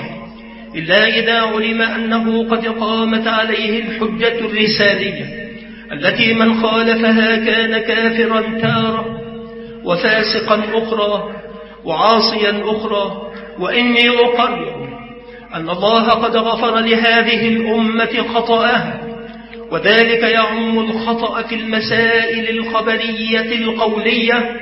إلا إذا علم أنه قد قامت عليه الحجة الرسالية التي من خالفها كان كافرا تارة وفاسقا أخرى وعاصيا أخرى. وإني أقرر أن الله قد غفر لهذه الأمة خطأها، وذلك يعم الخطأ في المسائل الخبرية القولية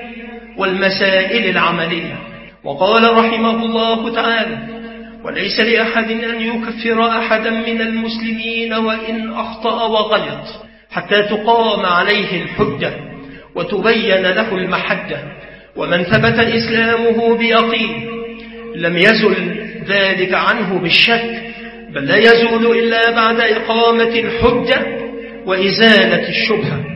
والمسائل العملية. وقال رحمه الله تعالى: وليس لأحد أن يكفر أحدا من المسلمين وإن أخطأ وغلط حتى تقام عليه الحجة وتبين له المحجة. ومن ثبت إسلامه بيقين لم يزل ذلك عنه بالشك، بل لا يزول إلا بعد إقامة الحجة وإزالة الشبهة.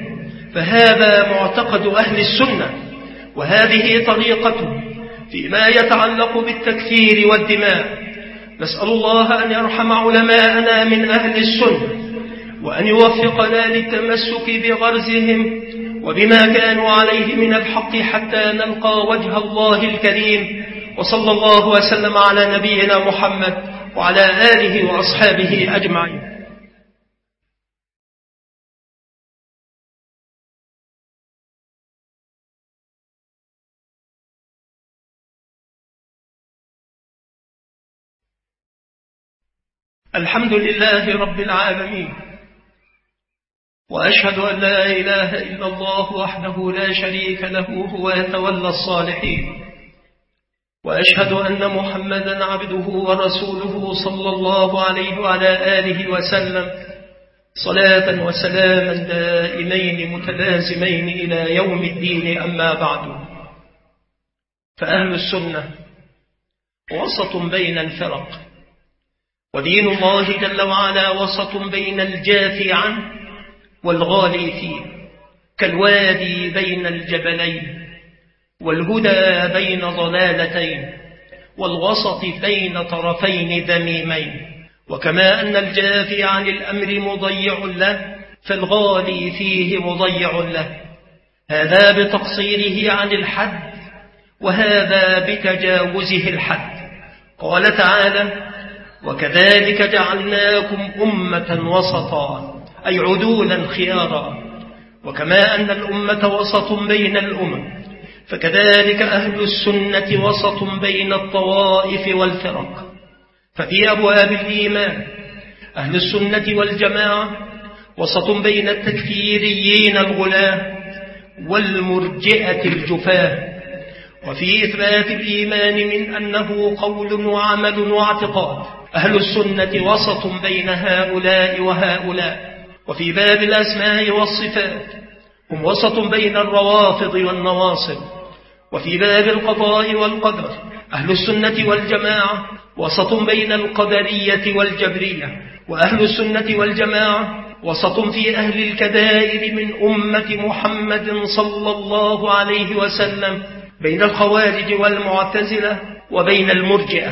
فهذا معتقد أهل السنة، وهذه طريقته فيما يتعلق بالتكفير والدماء. نسأل الله أن يرحم علماءنا من أهل السنة، وأن يوفقنا للتمسك بغرزهم وبما كانوا عليه من الحق حتى نلقى وجه الله الكريم. وصلى الله وسلم على نبينا محمد وعلى آله وأصحابه أجمعين. الحمد لله رب العالمين، وأشهد أن لا إله إلا الله وحده لا شريك له هو يتولى الصالحين، وأشهد أن محمدا عبده ورسوله صلى الله عليه وعلى آله وسلم صلاة وسلاما دائمين متلازمين إلى يوم الدين. أما بعد، فأهل السنة وسط بين الفرق، ودين الله جل وعلا وسط بين الجافي عنه والغالي فيه، كالوادي بين الجبلين، والهدى بين ضلالتين، والوسط بين طرفين ذميمين. وكما أن الجافي عن الأمر مضيع له، فالغالي فيه مضيع له، هذا بتقصيره عن الحد وهذا بتجاوزه الحد. قال تعالى: وكذلك جعلناكم أمة وسطا، أي عدولا خيارا. وكما أن الأمة وسط بين الأمم، فكذلك أهل السنة وسط بين الطوائف والفرق. ففي أبواب الإيمان أهل السنة والجماعة وسط بين التكفيريين الغلاة والمرجئة الجفاة. وفي إثبات الإيمان من أنه قول وعمل واعتقاد أهل السنة وسط بين هؤلاء وهؤلاء. وفي باب الأسماء والصفات هم وسط بين الروافض والنواصب. وفي باب القضاء والقدر أهل السنة والجماعة وسط بين القدرية والجبرية. وأهل السنة والجماعة وسط في أهل الكبائر من أمة محمد صلى الله عليه وسلم بين الخوارج والمعتزلة وبين المرجئة.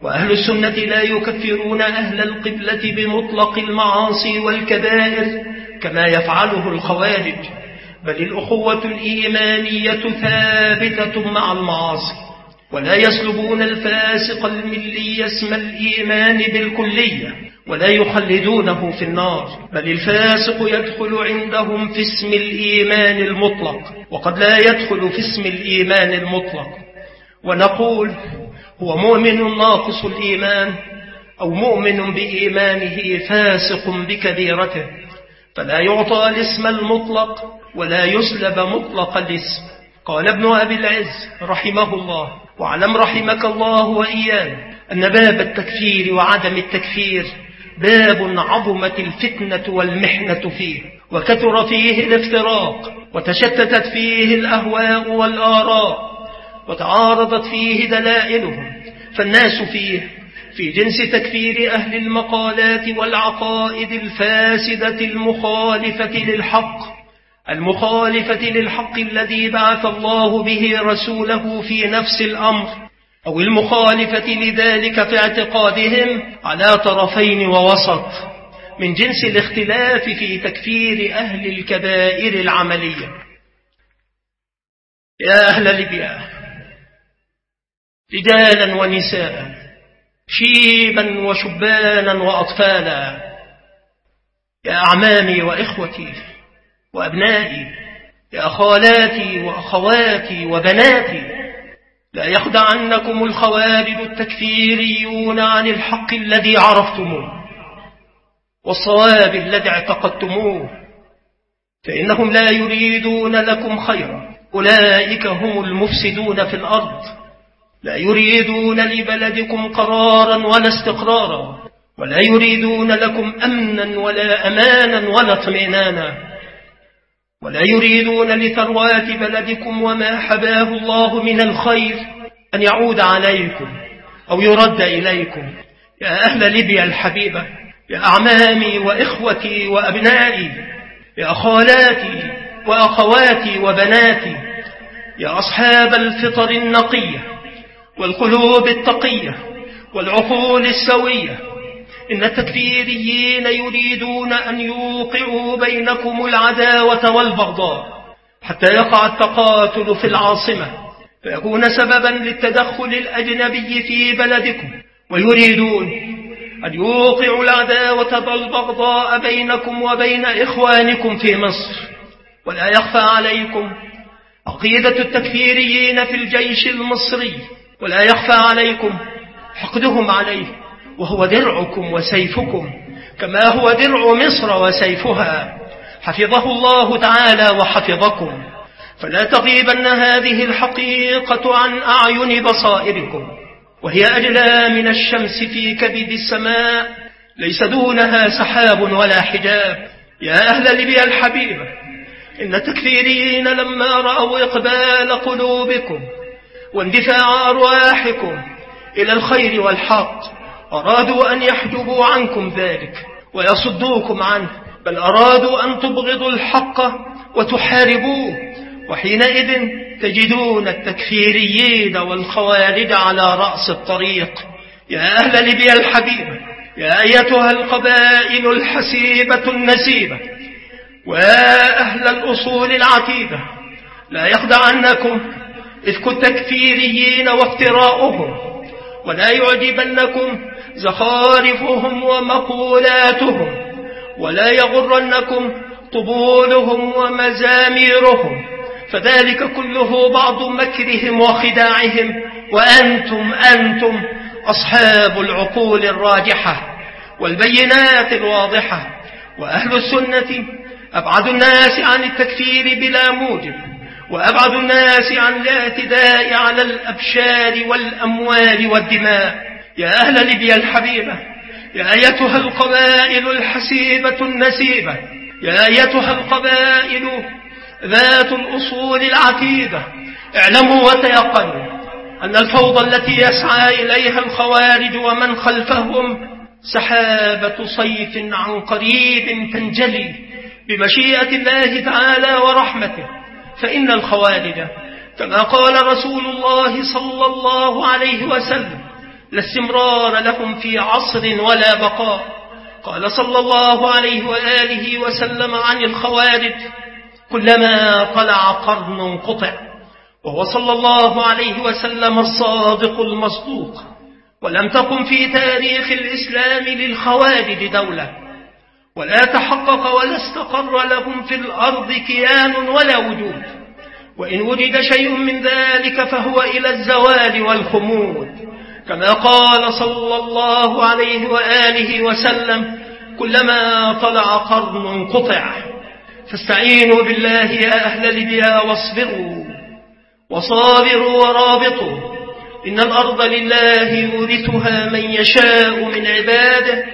وأهل السنة لا يكفرون أهل القبلة بمطلق المعاصي والكبائر كما يفعله الخوارج، بل الأخوة الإيمانية ثابتة مع المعاصي، ولا يسلبون الفاسق الملي اسم الإيمان بالكلية ولا يخلدونه في النار، بل الفاسق يدخل عندهم في اسم الإيمان المطلق وقد لا يدخل في اسم الإيمان المطلق. ونقول هو مؤمن ناقص الإيمان أو مؤمن بإيمانه فاسق بكبيرته، فلا يعطى الاسم المطلق ولا يسلب مطلق الاسم. قال ابن أبي العز رحمه الله: واعلم رحمك الله وإيانا أن باب التكفير وعدم التكفير باب عظمت الفتنة والمحنة فيه، وكثر فيه الافتراق، وتشتتت فيه الأهواء والآراء، وتعارضت فيه دلائلهم، فالناس فيه في جنس تكفير أهل المقالات والعقائد الفاسدة المخالفة للحق المخالفة للحق الذي بعث الله به رسوله في نفس الأمر، أو المخالفة لذلك في اعتقادهم على طرفين ووسط، من جنس الاختلاف في تكفير أهل الكبائر العملية. يا أهل ليبيا، رجالا ونساء، شيبا وشبانا وأطفالا، يا أعمامي وإخوتي وأبنائي، يا خالاتي وأخواتي وبناتي، لا يخدعنكم الخوارج التكفيريون عن الحق الذي عرفتموه والصواب الذي اعتقدتموه، فإنهم لا يريدون لكم خيرا. أولئك هم المفسدون في الأرض، لا يريدون لبلدكم قرارا ولا استقرارا، ولا يريدون لكم أمنا ولا أمانا ولا اطمئنانا، ولا يريدون لثروات بلدكم وما حباه الله من الخير أن يعود عليكم أو يرد إليكم. يا أهل ليبيا الحبيبة، يا أعمامي وإخوتي وأبنائي، يا خالاتي وأخواتي وبناتي، يا أصحاب الفطر النقية والقلوب التقية والعقول السوية، إن التكفيريين يريدون أن يوقعوا بينكم العداوة والبغضاء حتى يقع التقاتل في العاصمة فيكون سببا للتدخل الأجنبي في بلدكم، ويريدون أن يوقعوا العداوة والبغضاء بينكم وبين إخوانكم في مصر. ولا يخفى عليكم عقيدة التكفيريين في الجيش المصري، ولا يخفى عليكم حقدهم عليه، وهو درعكم وسيفكم كما هو درع مصر وسيفها، حفظه الله تعالى وحفظكم. فلا تغيبن هذه الحقيقة عن أعين بصائركم، وهي أجلى من الشمس في كبد السماء، ليس دونها سحاب ولا حجاب. يا أهل ليبيا الحبيبة، إن التكفيريين لما رأوا إقبال قلوبكم واندفاع أرواحكم إلى الخير والحق أرادوا أن يحجبوا عنكم ذلك ويصدوكم عنه، بل أرادوا أن تبغضوا الحق وتحاربوه، وحينئذ تجدون التكفيريين والخوارج على رأس الطريق. يا أهل ليبيا الحبيبة، يا أيتها القبائل الحسيبة النسيبة، وأهل الأصول العتيدة، لا يخدعنكم إفك التكفيريين وافتراؤهم، ولا يعجبنكم زخارفهم ومقولاتهم، ولا يغرنكم طبولهم ومزاميرهم، فذلك كله بعض مكرهم وخداعهم، وأنتم أنتم أصحاب العقول الراجحة والبينات الواضحة. وأهل السنة أبعد الناس عن التكفير بلا موجب، وأبعد الناس عن الاعتداء على الأبشار والأموال والدماء. يا أهل ليبيا الحبيبة، يا أيتها القبائل الحسيبة النسيبة، يا أيتها القبائل ذات الأصول العتيدة، اعلموا وتيقنوا أن الفوضى التي يسعى إليها الخوارج ومن خلفهم سحابة صيف عن قريب تنجلي بمشيئة الله تعالى ورحمته. فإن الخوارج كما قال رسول الله صلى الله عليه وسلم لا استمرار لهم في عصر ولا بقاء. قال صلى الله عليه وآله وسلم عن الخوارج: كلما طلع قرن قطع. وهو صلى الله عليه وسلم الصادق المصدوق. ولم تقم في تاريخ الإسلام للخوارج دولة، ولا تحقق ولا استقر لهم في الأرض كيان ولا وجود، وإن وجد شيء من ذلك فهو إلى الزوال والخمود، كما قال صلى الله عليه وآله وسلم: كلما طلع قرن قطع. فاستعينوا بالله يا أهل ليبيا واصبروا وصابروا ورابطوا، إن الأرض لله يورثها من يشاء من عباده،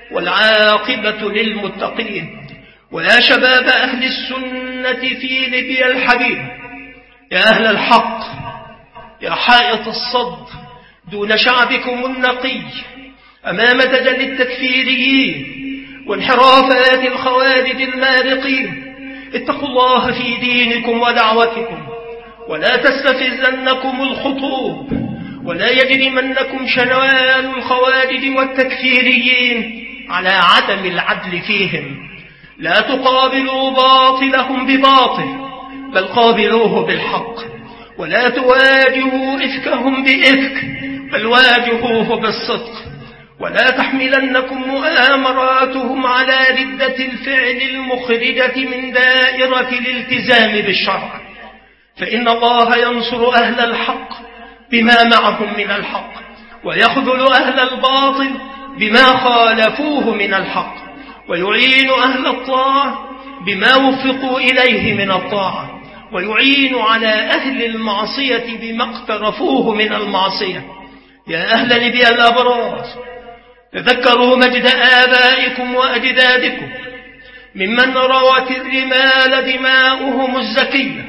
والعاقبة للمتقين. ويا شباب أهل السنة في ليبيا الحبيب، يا أهل الحق، يا حائط الصد دون شعبكم النقي أمام دجل التكفيريين وانحرافات الخوارج المارقين، اتقوا الله في دينكم ودعوتكم، ولا تستفزنكم الخطوب، ولا يجرمنكم شنوان الخوارج والتكفيريين على عدم العدل فيهم. لا تقابلوا باطلهم بباطل، بل قابلوه بالحق، ولا تواجهوا إفكهم بإفك، بل واجهوه بالصدق. ولا تحملنكم مؤامراتهم على ردة الفعل المخرجة من دائرة الالتزام بالشرع، فإن الله ينصر أهل الحق بما معهم من الحق، ويخذل أهل الباطل بما خالفوه من الحق، ويعين أهل الطاعة بما وفقوا إليه من الطاعة، ويعين على أهل المعصية بما اقترفوه من المعصية. يا أهل ليبيا الأبرار، تذكروا مجد آبائكم وأجدادكم ممن روت الرمال دماؤهم الزكية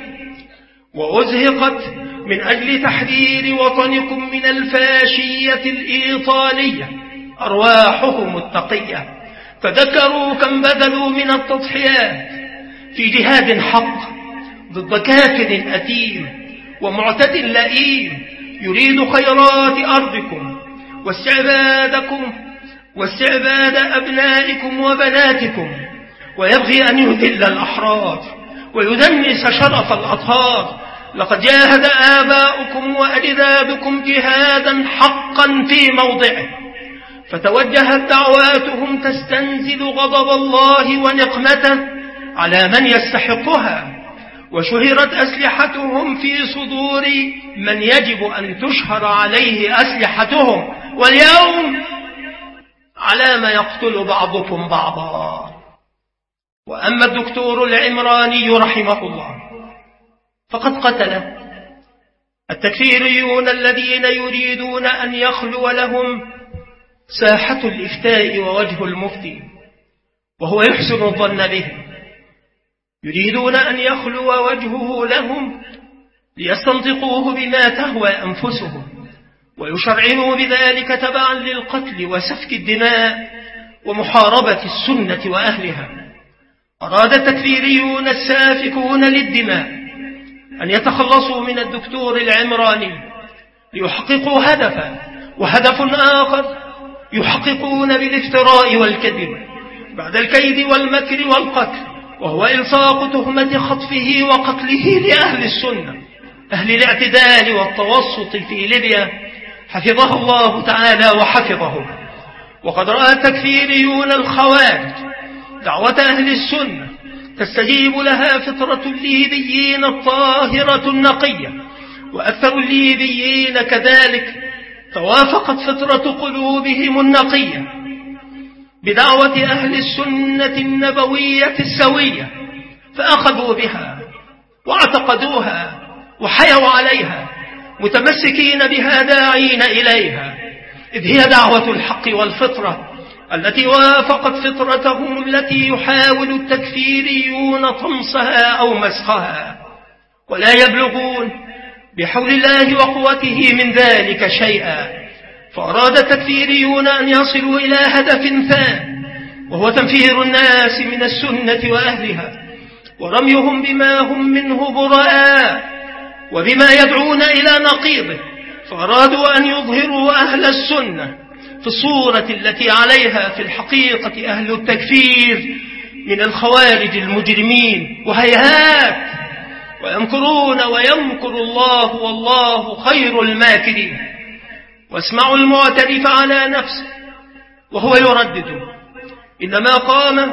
وأزهقت من أجل تحرير وطنكم من الفاشية الإيطالية أرواحهم التقية. تذكروا كم بذلوا من التضحيات في جهاد حق ضد كافر أثيم ومعتد لئيم يريد خيرات أرضكم واستعبادكم واستعباد أبنائكم وبناتكم، ويبغي أن يذل الأحرار ويدنس شرف الأطهار. لقد جاهد آباؤكم وأجدادكم جهادا حقا في موضعه، فتوجهت دعواتهم تستنزل غضب الله ونقمته على من يستحقها، وشهرت أسلحتهم في صدور من يجب أن تشهر عليه أسلحتهم، واليوم على ما يقتل بعضكم بعضا. وأما الدكتور العمراني رحمه الله فقد قتل التكفيريون الذين يريدون أن يخلو لهم ساحة الإفتاء ووجه المفتي، وهو يحسن الظن بهم، يريدون أن يخلو وجهه لهم ليستنطقوه بما تهوى أنفسهم، ويشرعنوا بذلك تبعا للقتل وسفك الدماء ومحاربة السنة وأهلها. أراد التكفيريون السافكون للدماء أن يتخلصوا من الدكتور العمراني ليحققوا هدفا، وهدف آخر يحققون بالافتراء والكذب بعد الكيد والمكر والقتل، وهو إلصاق تهمة خطفه وقتله لأهل السنة أهل الاعتدال والتوسط في ليبيا، حفظه الله تعالى وحفظه. وقد رأى التكفيريون الخوارج دعوة أهل السنة تستجيب لها فطرة الليبيين الطاهرة النقية، وأكثر الليبيين كذلك توافقت فطرة قلوبهم النقية بدعوة أهل السنة النبوية السوية، فأخذوا بها واعتقدوها وحيوا عليها متمسكين بها داعين إليها، إذ هي دعوة الحق والفطرة التي وافقت فطرتهم التي يحاول التكفيريون طمسها أو مسخها، ولا يبلغون بحول الله وقوته من ذلك شيئا. فأراد التكفيريون أن يصلوا إلى هدف ثان، وهو تنفير الناس من السنة وأهلها ورميهم بما هم منه براء وبما يدعون إلى نقيضه، فأرادوا أن يظهروا أهل السنة في الصورة التي عليها في الحقيقة أهل التكفير من الخوارج المجرمين، وهيهات، ويمكرون ويمكر الله والله خير الماكرين. واسمعوا المعترف على نفسه وهو يردد: إنما قام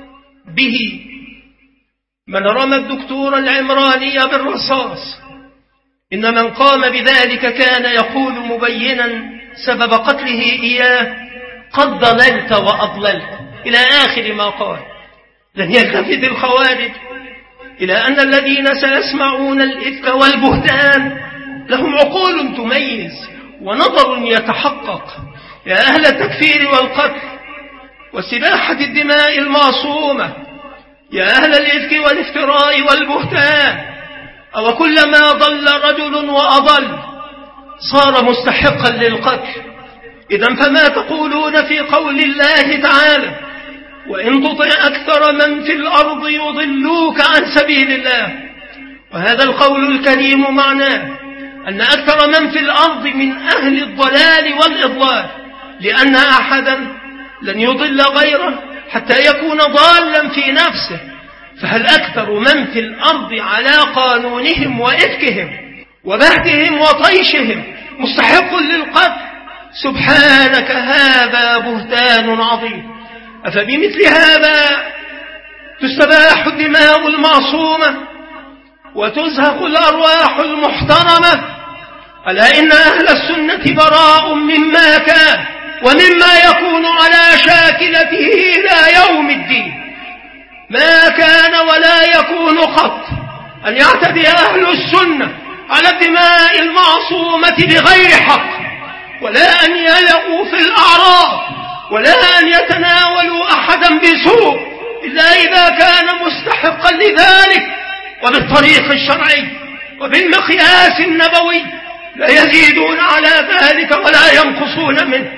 به من رمى الدكتور العمراني بالرصاص، إن من قام بذلك كان يقول مبينا سبب قتله إياه: قد ضللت وأضللت، إلى آخر ما قال. لن يلتفت الخوارج إلى أن الذين سيسمعون الإفك والبهتان لهم عقول تميز ونظر يتحقق. يا أهل التكفير والقتل وسباحة الدماء المعصومة، يا أهل الإفك والافتراء والبهتان، أو كلما ضل رجل وأضل صار مستحقا للقتل؟ إذن فما تقولون في قول الله تعالى: وإن تطع أكثر من في الأرض يضلوك عن سبيل الله؟ وهذا القول الكريم معناه أن أكثر من في الأرض من أهل الضلال والإضلال، لأن أحدا لن يضل غيره حتى يكون ضالا في نفسه. فهل أكثر من في الأرض على قانونهم وإفكهم وبهتهم وطيشهم مستحق للقتل؟ سبحانك، هذا بهتان عظيم. أفبمثل هذا تستباح الدماء المعصومة وتزهق الأرواح المحترمة؟ ألا إن أهل السنة براء مما كان ومما يكون على شاكلته إلى يوم الدين. ما كان ولا يكون قط أن يعتدي أهل السنة على الدماء المعصومة بغير حق، ولا أن يلغوا في الأعراض، ولا أن يتناولوا أحدا بسوء إلا إذا كان مستحقا لذلك وبالطريق الشرعي وبالمقياس النبوي، لا يزيدون على ذلك ولا ينقصون منه.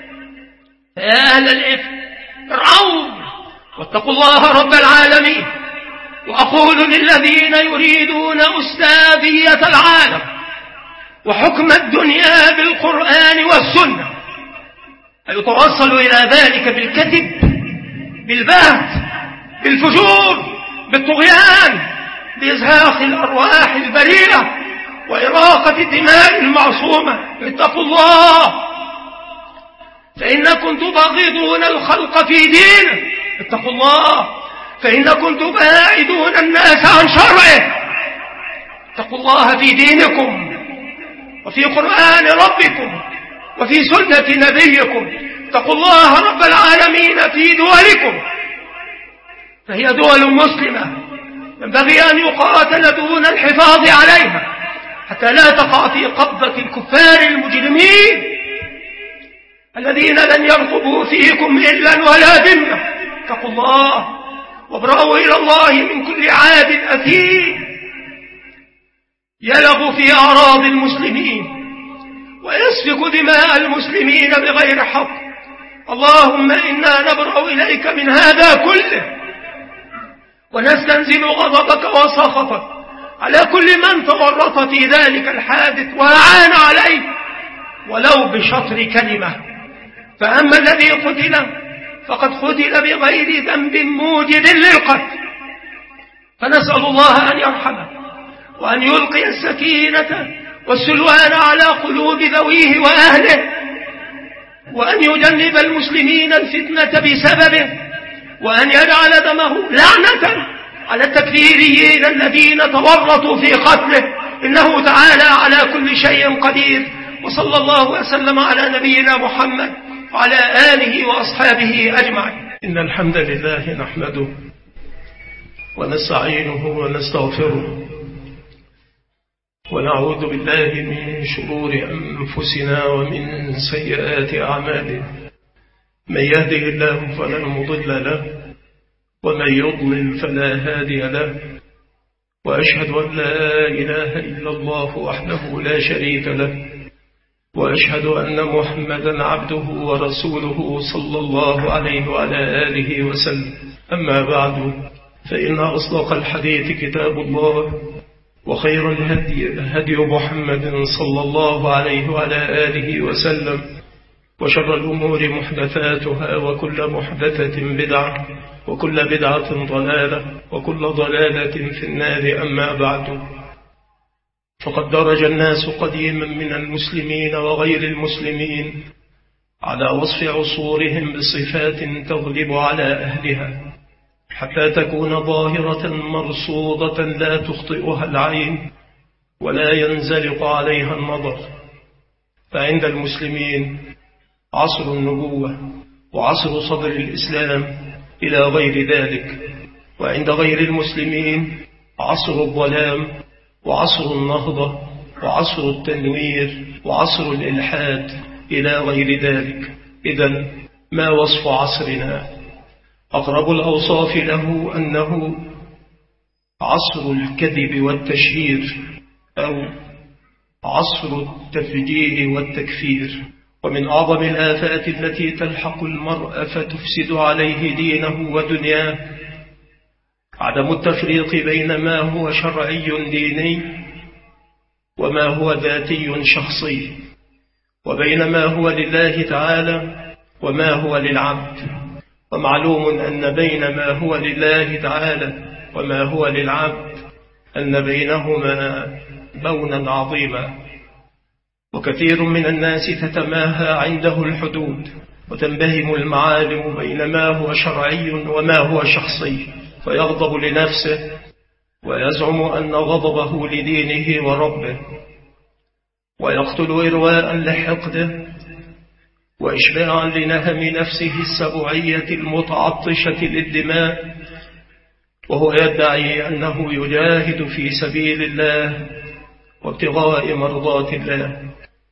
يا أهل الإفك ارعوا واتقوا الله رب العالمين. وأقول للذين يريدون أستاذية العالم وحكم الدنيا بالقرآن والسنة: يتوصل إلى ذلك بالكذب، بالبهت، بالفجور، بالطغيان، بإزهاق الأرواح البريئة وإراقة الدماء المعصومة. اتقوا الله، فإنكم تبغضون الخلق في دينه. اتقوا الله، فإنكم تباعدون الناس عن شرعه. اتقوا الله في دينكم وفي قرآن ربكم وفي سنة نبيكم. اتقوا الله رب العالمين في دولكم، فهي دول مسلمة ينبغي أن يقاتل دون الحفاظ عليها حتى لا تقع في قبضة الكفار المجرمين الذين لن يرقبوا فيكم إلا ولا ذمة. اتقوا الله وابرأوا إلى الله من كل عاد أثيم يلغ في أعراض المسلمين ويسفك دماء المسلمين بغير حق. اللهم إنا نبرأ إليك من هذا كله ونستنزل غضبك وسخطك على كل من تورط في ذلك الحادث وأعان عليه ولو بشطر كلمة. فأما الذي قتل فقد قتل بغير ذنب موجب للقتل، فنسأل الله أن يرحمه وأن يلقي السكينة والسلوان على قلوب ذويه وأهله، وأن يجنب المسلمين الفتنة بسببه، وأن يجعل دمه لعنة على التكفيريين الذين تورطوا في قتله، إنه تعالى على كل شيء قدير. وصلى الله وسلم على نبينا محمد وعلى آله وأصحابه أجمعين. إن الحمد لله نحمده ونستعينه ونستغفره ونعوذ بالله من شرور أنفسنا ومن سيئات أعمالنا. من يهده الله فلا مضل له ومن يضلل فلا هادي له، وأشهد أن لا إله إلا الله وحده لا شريك له، وأشهد أن محمدا عبده ورسوله صلى الله عليه وعلى آله وسلم. أما بعد، فإن أصدق الحديث كتاب الله، وخير الهدي هدي محمد صلى الله عليه وعلى آله وسلم، وشر الأمور محدثاتها، وكل محدثة بدعة، وكل بدعة ضلالة، وكل ضلالة في النار. أما بعد، فقد درج الناس قديما من المسلمين وغير المسلمين على وصف عصورهم بصفات تغلب على أهلها، حتى تكون ظاهرة مرصودة لا تخطئها العين ولا ينزلق عليها النظر. فعند المسلمين عصر النبوة وعصر صدر الإسلام إلى غير ذلك، وعند غير المسلمين عصر الظلام وعصر النهضة وعصر التنوير وعصر الإلحاد إلى غير ذلك. إذن ما وصف عصرنا؟ أقرب الأوصاف له أنه عصر الكذب والتشهير، أو عصر التفجير والتكفير. ومن أعظم الآفات التي تلحق المرء فتفسد عليه دينه ودنياه عدم التفريق بين ما هو شرعي ديني وما هو ذاتي شخصي، وبين ما هو لله تعالى وما هو للعبد. ومعلوم أن بين ما هو لله تعالى وما هو للعبد أن بينهما بونا عظيما. وكثير من الناس تتماهى عنده الحدود وتنبهم المعالم بين ما هو شرعي وما هو شخصي، فيغضب لنفسه ويزعم أن غضبه لدينه وربه، ويقتل إرواء لحقده وإشباعا لنهم نفسه السبوعية المتعطشة للدماء، وهو يدعي أنه يجاهد في سبيل الله وابتغاء مرضات الله.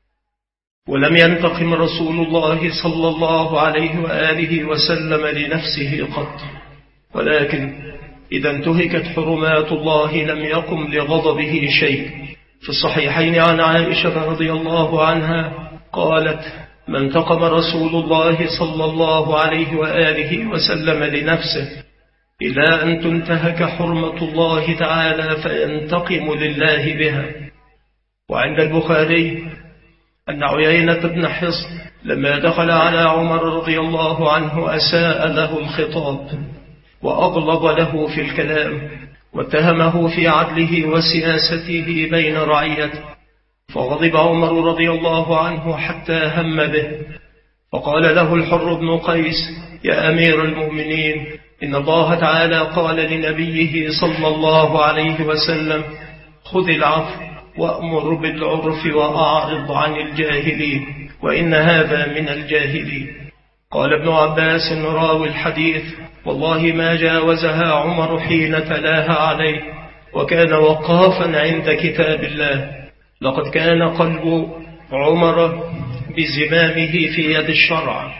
ولم ينتقم رسول الله صلى الله عليه وآله وسلم لنفسه قط، ولكن إذا انتهكت حرمات الله لم يقم لغضبه شيء. في الصحيحين عن عائشة رضي الله عنها قالت: ما انتقم رسول الله صلى الله عليه وآله وسلم لنفسه إلى أن تنتهك حرمة الله تعالى فينتقم لله بها. وعند البخاري أن عيينة بن حصن لما دخل على عمر رضي الله عنه أساء له الخطاب وأغلظ له في الكلام، واتهمه في عدله وسياسته بين رعيته، فغضب عمر رضي الله عنه حتى هم به، فقال له الحر بن قيس: يا أمير المؤمنين، إن الله تعالى قال لنبيه صلى الله عليه وسلم: خذ العفو وأمر بالعرف وأعرض عن الجاهلين، وإن هذا من الجاهلين. قال ابن عباس راوي الحديث: والله ما جاوزها عمر حين تلاها عليه، وكان وقافا عند كتاب الله. لقد كان قلب عمر بزمامه في يد الشرع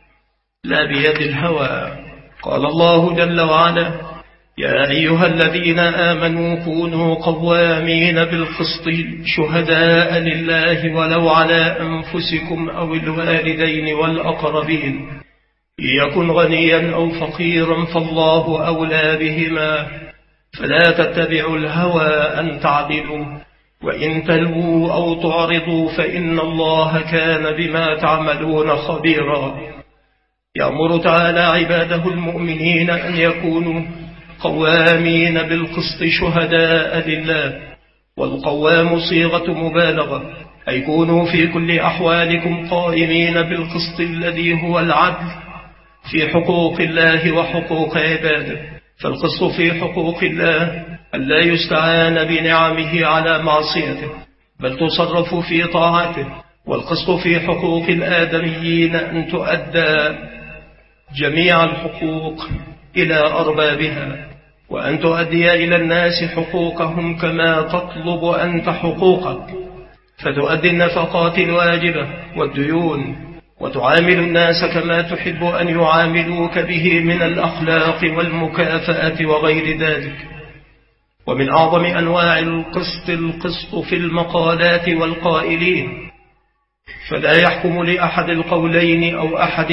لا بيد الهوى. قال الله جل وعلا: يا أيها الذين آمنوا كونوا قوامين بالقسط شهداء لله ولو على أنفسكم أو الوالدين والأقربين، يكن غنيا أو فقيرا فالله أولى بهما، فلا تتبعوا الهوى أن تعدلوا، وإن تلووا أو تعرضوا فإن الله كان بما تعملون خبيرا. يأمر تعالى عباده المؤمنين أن يكونوا قوامين بالقسط شهداء لله، والقوام صيغة مبالغة، أي كونوا في كل أحوالكم قائمين بالقسط الذي هو العدل في حقوق الله وحقوق عباده. فالقسط في حقوق الله ألا يستعان بنعمه على معصيته، بل تصرف في طاعته. والقسط في حقوق الآدميين أن تؤدى جميع الحقوق إلى أربابها، وأن تؤدي إلى الناس حقوقهم كما تطلب أنت حقوقك، فتؤدي النفقات الواجبة والديون، وتعامل الناس كما تحب أن يعاملوك به من الأخلاق والمكافأة وغير ذلك. ومن أعظم أنواع القسط القسط في المقالات والقائلين، فلا يحكم لأحد القولين أو أحد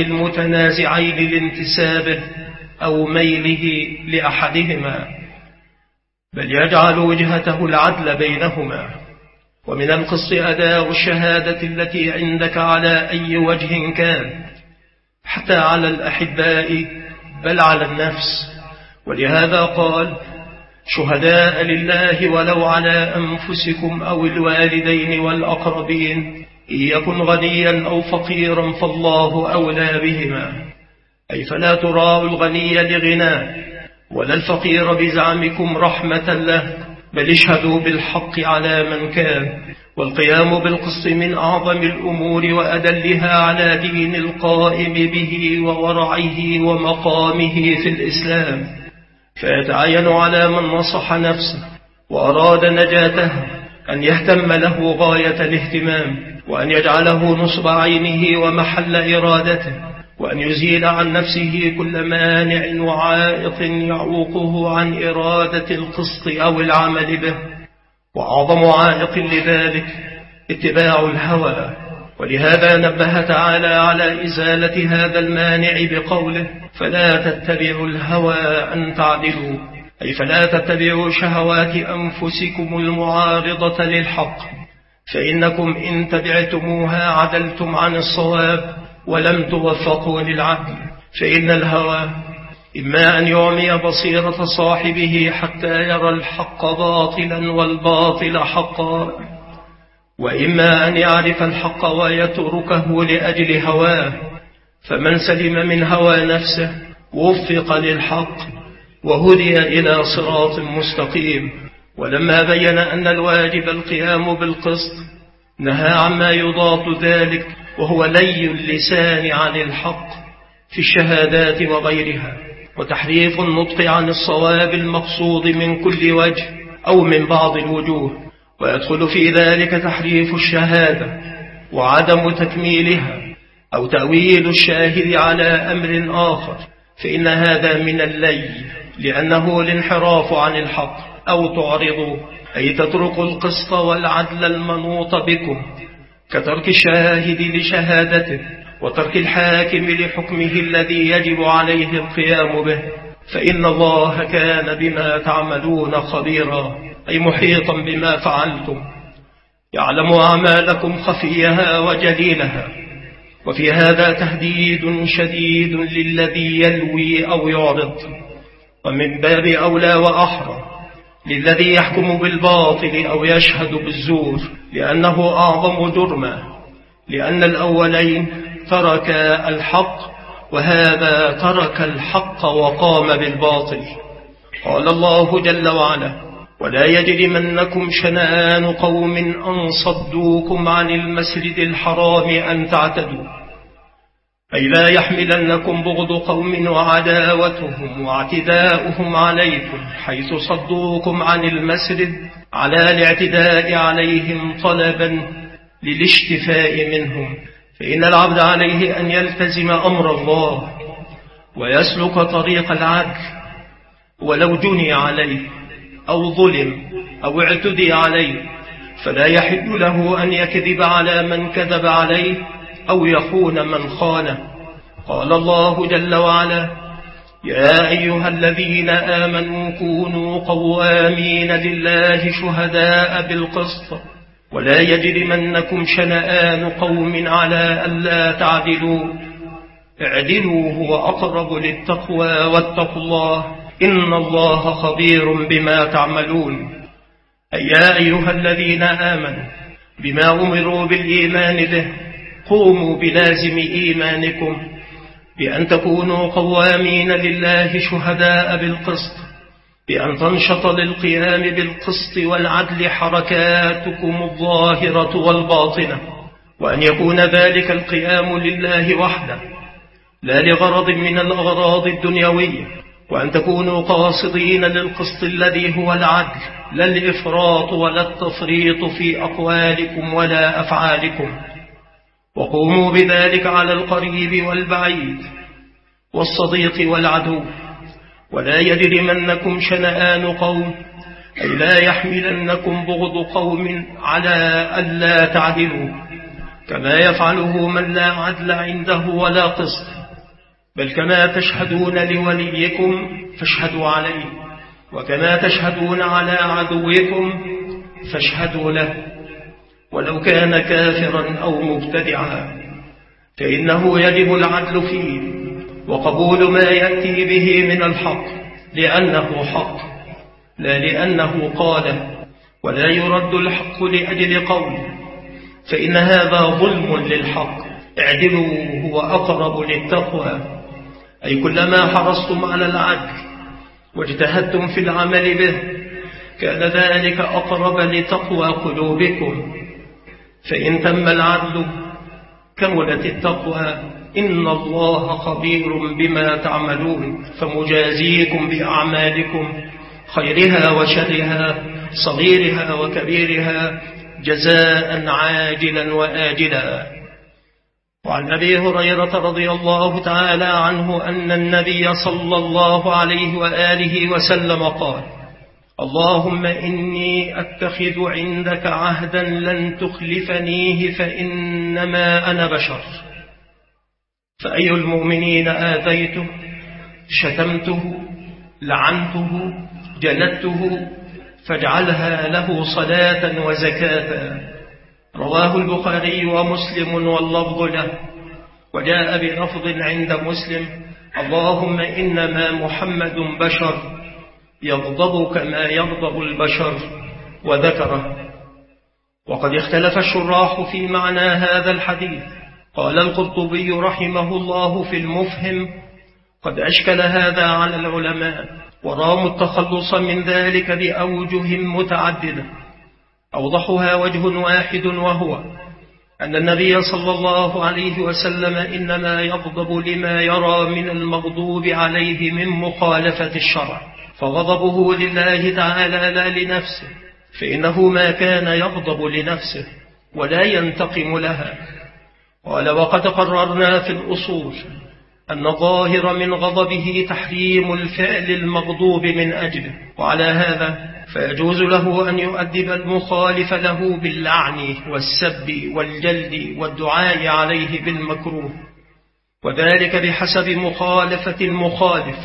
المتنازعين لانتسابه أو ميله لأحدهما، بل يجعل وجهته العدل بينهما. ومن القسط أداء الشهادة التي عندك على أي وجه كان، حتى على الأحباء بل على النفس. ولهذا قال: شهداء لله ولو على أنفسكم أو الوالدين والأقربين، إن يكن غنيا أو فقيرا فالله أولى بهما. أي فلا تراعوا الغني لغناه ولا الفقير بزعمكم رحمة له، بل اشهدوا بالحق على من كان. والقيام بالقسط من أعظم الأمور وأدلها على دين القائم به وورعه ومقامه في الإسلام، فيتعين على من نصح نفسه وأراد نجاتها أن يهتم له غاية الاهتمام، وأن يجعله نصب عينه ومحل إرادته، وأن يزيل عن نفسه كل مانع وعائق يعوقه عن إرادة القسط أو العمل به. وأعظم عائق لذلك اتباع الهوى، ولهذا نبه تعالى على إزالة هذا المانع بقوله: فلا تتبعوا الهوى أن تعدلوا، أي فلا تتبعوا شهوات أنفسكم المعارضة للحق، فإنكم إن تبعتموها عدلتم عن الصواب ولم توفقوا للعدل. فإن الهوى إما أن يعمي بصيرة صاحبه حتى يرى الحق باطلا والباطل حقا، وإما أن يعرف الحق ويتركه لأجل هواه. فمن سلم من هوى نفسه وفق للحق وهدي إلى صراط مستقيم. ولما بين أن الواجب القيام بالقسط نهى عما يضاد ذلك، وهو لي اللسان عن الحق في الشهادات وغيرها، وتحريف النطق عن الصواب المقصود من كل وجه أو من بعض الوجوه. ويدخل في ذلك تحريف الشهادة وعدم تكميلها، أو تأويل الشاهد على أمر آخر، فإن هذا من اللي، لأنه الانحراف عن الحق. أو تعرضوا، أي تتركوا القسط والعدل المنوط بكم، كترك الشاهد لشهادته وترك الحاكم لحكمه الذي يجب عليه القيام به، فإن الله كان بما تعملون خبيرا، أي محيطا بما فعلتم، يعلم أعمالكم خفيها وجليلها. وفي هذا تهديد شديد للذي يلوي أو يعرض، ومن باب أولى وأحرى للذي يحكم بالباطل أو يشهد بالزور، لأنه أعظم جرما، لأن الأولين ترك الحق وهذا ترك الحق وقام بالباطل. قال الله جل وعلا: ولا يجرمنكم شنآن قوم أن صدوكم عن المسجد الحرام أن تعتدوا، أي لا يحملنكم بغض قوم وعداوتهم واعتداؤهم عليكم حيث صدوكم عن المسجد على الاعتداء عليهم طلبا للاشتفاء منهم. فإن العبد عليه أن يلتزم أمر الله ويسلك طريق العدل، ولو جني عليه أو ظلم أو اعتدي عليه، فلا يحل له أن يكذب على من كذب عليه أو يخون من خانه. قال الله جل وعلا: يا أيها الذين آمنوا كونوا قوامين لله شهداء بالقسط، ولا يجرمنكم شنآن قوم على ألا تعدلوا، اعدلوا هو أقرب للتقوى واتقوا الله إن الله خبير بما تعملون. أي يا أيها الذين آمنوا بما أمروا بالإيمان به قوموا بلازم إيمانكم بأن تكونوا قوامين لله شهداء بالقسط، بأن تنشط للقيام بالقسط والعدل حركاتكم الظاهرة والباطنة، وأن يكون ذلك القيام لله وحده لا لغرض من الأغراض الدنيوية، وأن تكونوا قاصدين للقسط الذي هو العدل، لا الإفراط ولا التفريط في أقوالكم ولا أفعالكم. وقوموا بذلك على القريب والبعيد والصديق والعدو. ولا يجرمنكم شنآن قوم، أي لا يحملنكم بغض قوم على ألا تعدلوا، كما يفعله من لا عدل عنده ولا قسط، بل كما تشهدون لوليكم فاشهدوا عليه، وكما تشهدون على عدوكم فاشهدوا له ولو كان كافرا أو مبتدعا، فإنه يجب العدل فيه وقبول ما يأتي به من الحق لأنه حق لا لأنه قال، ولا يرد الحق لأجل قول، فإن هذا ظلم للحق. اعدلوا هو أقرب للتقوى، أي كلما حرصتم على العدل واجتهدتم في العمل به كان ذلك أقرب لتقوى قلوبكم، فإن تم العدل كملت التقوى. إن الله خبير بما تعملون، فمجازيكم بأعمالكم خيرها وشرها صغيرها وكبيرها جزاء عاجلا وآجلا. وعن أبي هريرة رضي الله تعالى عنه أن النبي صلى الله عليه وآله وسلم قال: اللهم إني أتخذ عندك عهدا لن تخلفنيه فإنما أنا بشر، فأي المؤمنين آذيته شتمته لعنته جلدته فاجعلها له صلاة وزكاة. رواه البخاري ومسلم واللفظ له. وجاء بلفظ عند مسلم: اللهم إنما محمد بشر يغضب كما يغضب البشر، وذكره. وقد اختلف الشراح في معنى هذا الحديث. قال القرطبي رحمه الله في المفهم: قد أشكل هذا على العلماء وراموا التخلص من ذلك بأوجه متعددة، أوضحها وجه واحد، وهو أن النبي صلى الله عليه وسلم إنما يغضب لما يرى من المغضوب عليه من مخالفة الشرع، فغضبه لله تعالى لا لنفسه، فإنه ما كان يغضب لنفسه ولا ينتقم لها. قال: وقد قررنا في الأصول أن ظاهر من غضبه تحريم الفعل المغضوب من أجله، وعلى هذا فيجوز له أن يؤدب المخالف له باللعن والسب والجلد والدعاء عليه بالمكروه، وذلك بحسب مخالفة المخالف،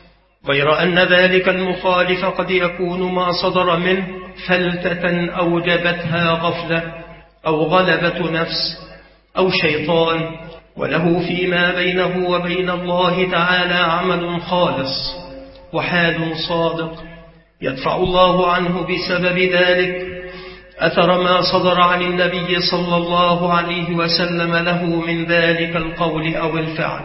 غير أن ذلك المخالف قد يكون ما صدر منه فلتة أوجبتها غفلة أو غلبة نفس أو شيطان، وله فيما بينه وبين الله تعالى عمل خالص وحال صادق يدفع الله عنه بسبب ذلك أثر ما صدر عن النبي صلى الله عليه وسلم له من ذلك القول أو الفعل.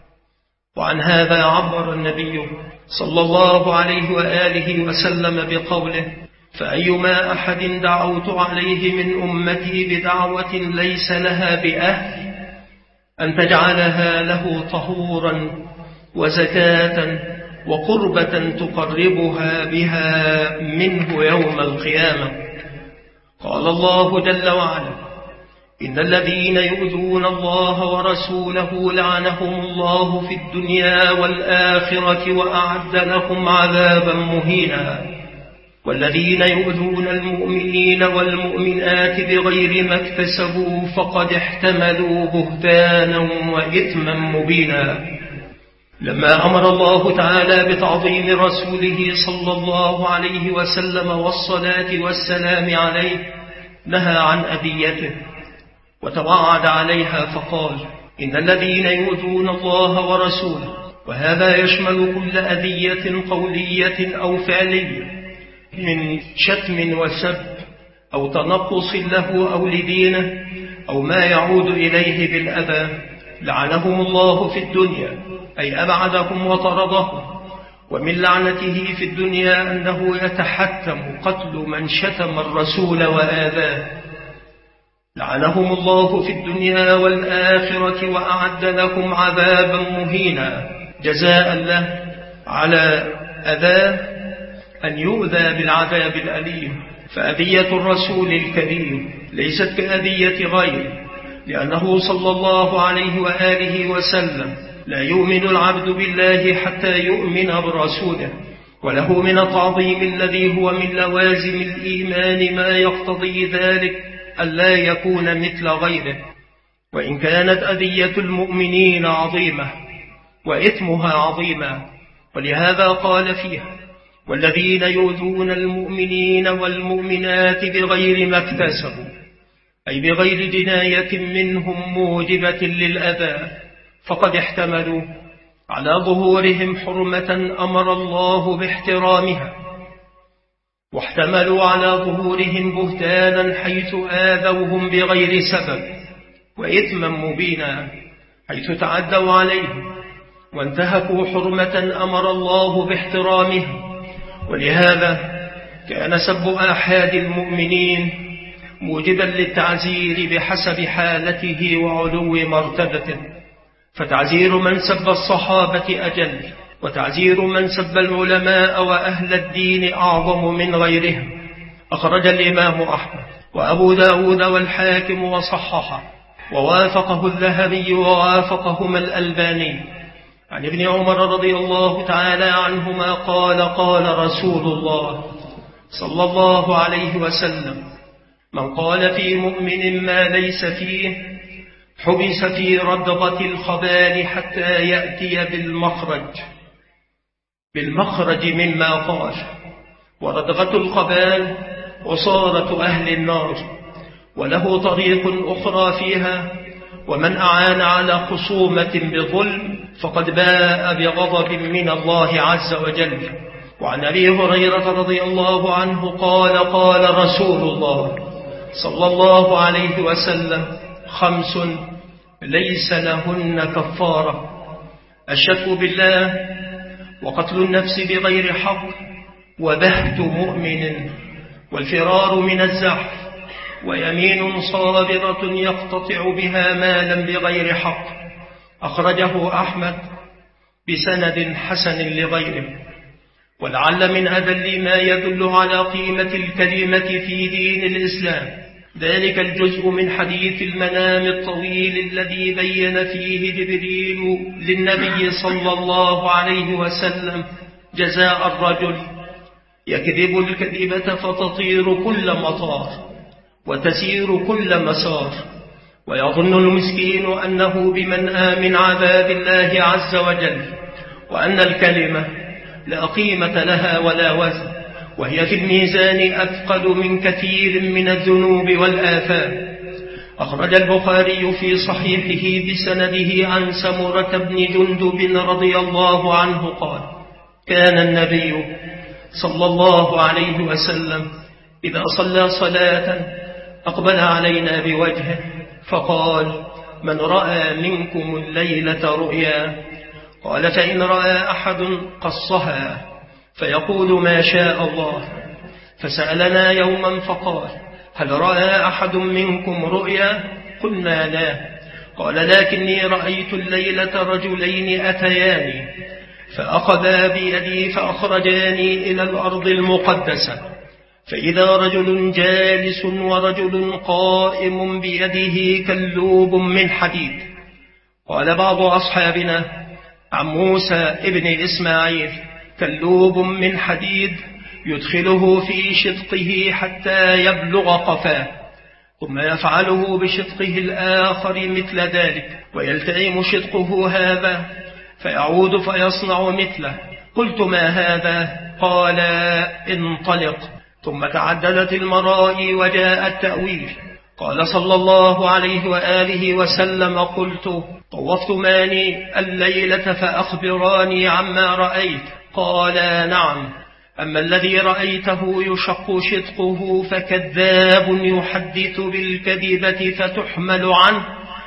وعن هذا عبر النبي صلى الله عليه وآله وسلم بقوله: فأيما أحد دعوت عليه من أمتي بدعوة ليس لها بأهل أن تجعلها له طهورا وزكاة وقربة تقربها بها منه يوم القيامة. قال الله جل وعلا: إن الذين يؤذون الله ورسوله لعنهم الله في الدنيا والآخرة وأعد لهم عذابا مهينا. والذين يؤذون المؤمنين والمؤمنات بغير ما اكتسبوا فقد احتملوا بهتانا وإثما مبينا. لما أمر الله تعالى بتعظيم رسوله صلى الله عليه وسلم والصلاة والسلام عليه نهى عن أذيته وتوعد عليها، فقال: إن الذين يؤذون الله ورسوله، وهذا يشمل كل أذية قولية أو فعلية من شتم وسب أو تنقص له أو لدينه أو ما يعود إليه بالأذى، لعنهم الله في الدنيا، أي أبعدهم وطردهم. ومن لعنته في الدنيا أنه يتحتم قتل من شتم الرسول وآذاه. لعنهم الله في الدنيا والآخرة وأعد لهم عذابا مهينا، جزاء له على أذاه أن يؤذى بالعذاب الأليم. فأذية الرسول الكريم ليست كأذية غيره، لأنه صلى الله عليه وآله وسلم لا يؤمن العبد بالله حتى يؤمن برسوله، وله من التعظيم الذي هو من لوازم الإيمان ما يقتضي ذلك ألا يكون مثل غيره. وإن كانت أذية المؤمنين عظيمة وإثمها عظيما، ولهذا قال فيها: والذين يؤذون المؤمنين والمؤمنات بغير ما اكتسبوا، أي بغير جناية منهم موجبة للأذى، فقد احتملوا على ظهورهم حرمة أمر الله باحترامها، واحتملوا على ظهورهم بهتانا حيث آذوهم بغير سبب، وإثما مبينا حيث تعدوا عليه وانتهكوا حرمة أمر الله باحترامها. ولهذا كان سب آحاد المؤمنين موجبا للتعزير بحسب حالته وعلو مرتبته، فتعزير من سب الصحابة أجل، وتعزير من سب العلماء وأهل الدين أعظم من غيرهم. أخرج الإمام أحمد وأبو داود والحاكم وصححه، ووافقه الذهبي ووافقهما الألباني عن ابن عمر رضي الله تعالى عنهما قال: قال رسول الله صلى الله عليه وسلم: من قال في مؤمن ما ليس فيه حبس في ردغة الخبال حتى يأتي بالمخرج بالمخرج مما قال. وردغة الخبال عصارة أهل النار، وله طريق أخرى فيها: ومن أعان على خصومة بظلم فقد باء بغضب من الله عز وجل. وعن أبي هريرة رضي الله عنه قال: قال رسول الله صلى الله عليه وسلم: خمس ليس لهن كفارة: الشك بالله، وقتل النفس بغير حق، وبهت مؤمن، والفرار من الزحف، ويمين صابرة يقتطع بها مالا بغير حق. أخرجه أحمد بسند حسن لغيره. ولعل من أدل ما يدل على قيمة الكلمة في دين الإسلام ذلك الجزء من حديث المنام الطويل الذي بين فيه جبريل للنبي صلى الله عليه وسلم جزاء الرجل يكذب الكذبة فتطير كل مطار وتسير كل مسار، ويظن المسكين أنه بمنأى من عذاب الله عز وجل، وأن الكلمة لا قيمة لها ولا وزن، وهي في الميزان أثقل من كثير من الذنوب والآثام. أخرج البخاري في صحيحه بسنده عن سمرة بن جندب رضي الله عنه قال: كان النبي صلى الله عليه وسلم إذا صلى صلاة أقبل علينا بوجهه فقال: من رأى منكم الليلة رؤيا؟ قال: فإن رأى أحد قصها فيقول ما شاء الله. فسألنا يوما فقال: هل رأى أحد منكم رؤيا؟ قلنا لا. قال: لكني رأيت الليلة رجلين أتياني فأخذا بيدي فأخرجاني إلى الأرض المقدسة، فإذا رجل جالس ورجل قائم بيده كلوب من حديد. قال بعض أصحابنا عن موسى ابن إسماعيل: كلوب من حديد يدخله في شدقه حتى يبلغ قفاه، ثم يفعله بشدقه الآخر مثل ذلك، ويلتئم شدقه هذا فيعود فيصنع مثله. قلت: ما هذا؟ قال: انطلق. ثم تعددت المرائي وجاء التأويل. قال صلى الله عليه وآله وسلم: قلت: طوفت ماني الليلة فأخبراني عما رأيت. قال: نعم، أما الذي رأيته يشق شدقه فكذاب يحدث بالكذبة فتحمل عنه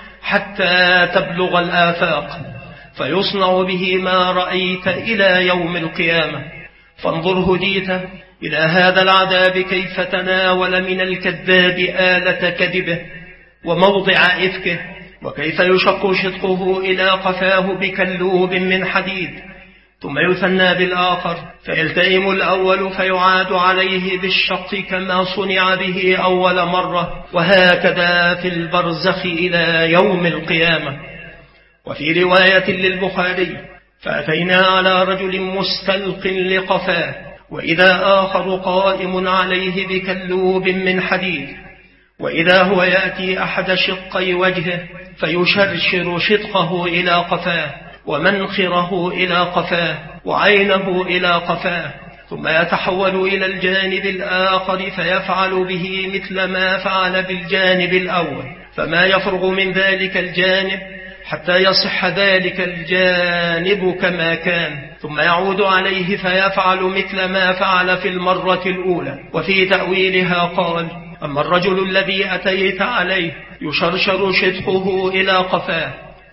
حتى تبلغ الآفاق، فيصنع به ما رأيت إلى يوم القيامة. فانظر هديت إلى هذا العذاب كيف تناول من الكذاب آلة كذبه وموضع إفكه، وكيف يشق شدقه إلى قفاه بكلوب من حديد، ثم يثنى بالآخر فيلتئم الأول فيعاد عليه بالشق كما صنع به أول مرة، وهكذا في البرزخ إلى يوم القيامة. وفي رواية للبخاري: فأتينا على رجل مستلق لقفاه، وإذا آخر قائم عليه بكلوب من حديد، وإذا هو يأتي أحد شقي وجهه فيشرشر شدقه إلى قفاه، ومنخره إلى قفاه، وعينه إلى قفاه، ثم يتحول إلى الجانب الآخر فيفعل به مثل ما فعل بالجانب الأول، فما يفرغ من ذلك الجانب حتى يصح ذلك الجانب كما كان، ثم يعود عليه فيفعل مثل ما فعل في المرة الأولى. وفي تأويلها قال: أما الرجل الذي أتيت عليه يشرشر شدقه إلى قفاه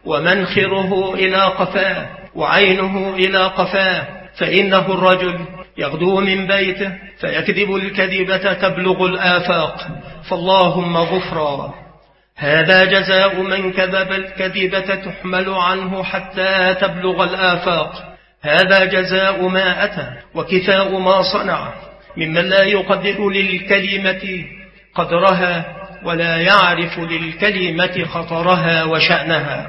ومنخره إلى قفاه وعينه إلى قفاه، فإنه الرجل يغدو من بيته فيكذب الكذبة تبلغ الآفاق، فاللهم غفرا. هذا جزاء من كذب الكذبة تحمل عنه حتى تبلغ الآفاق، هذا جزاء ما أتى وكفاء ما صنع، ممن لا يقدر للكلمة قدرها ولا يعرف للكلمة خطرها وشأنها.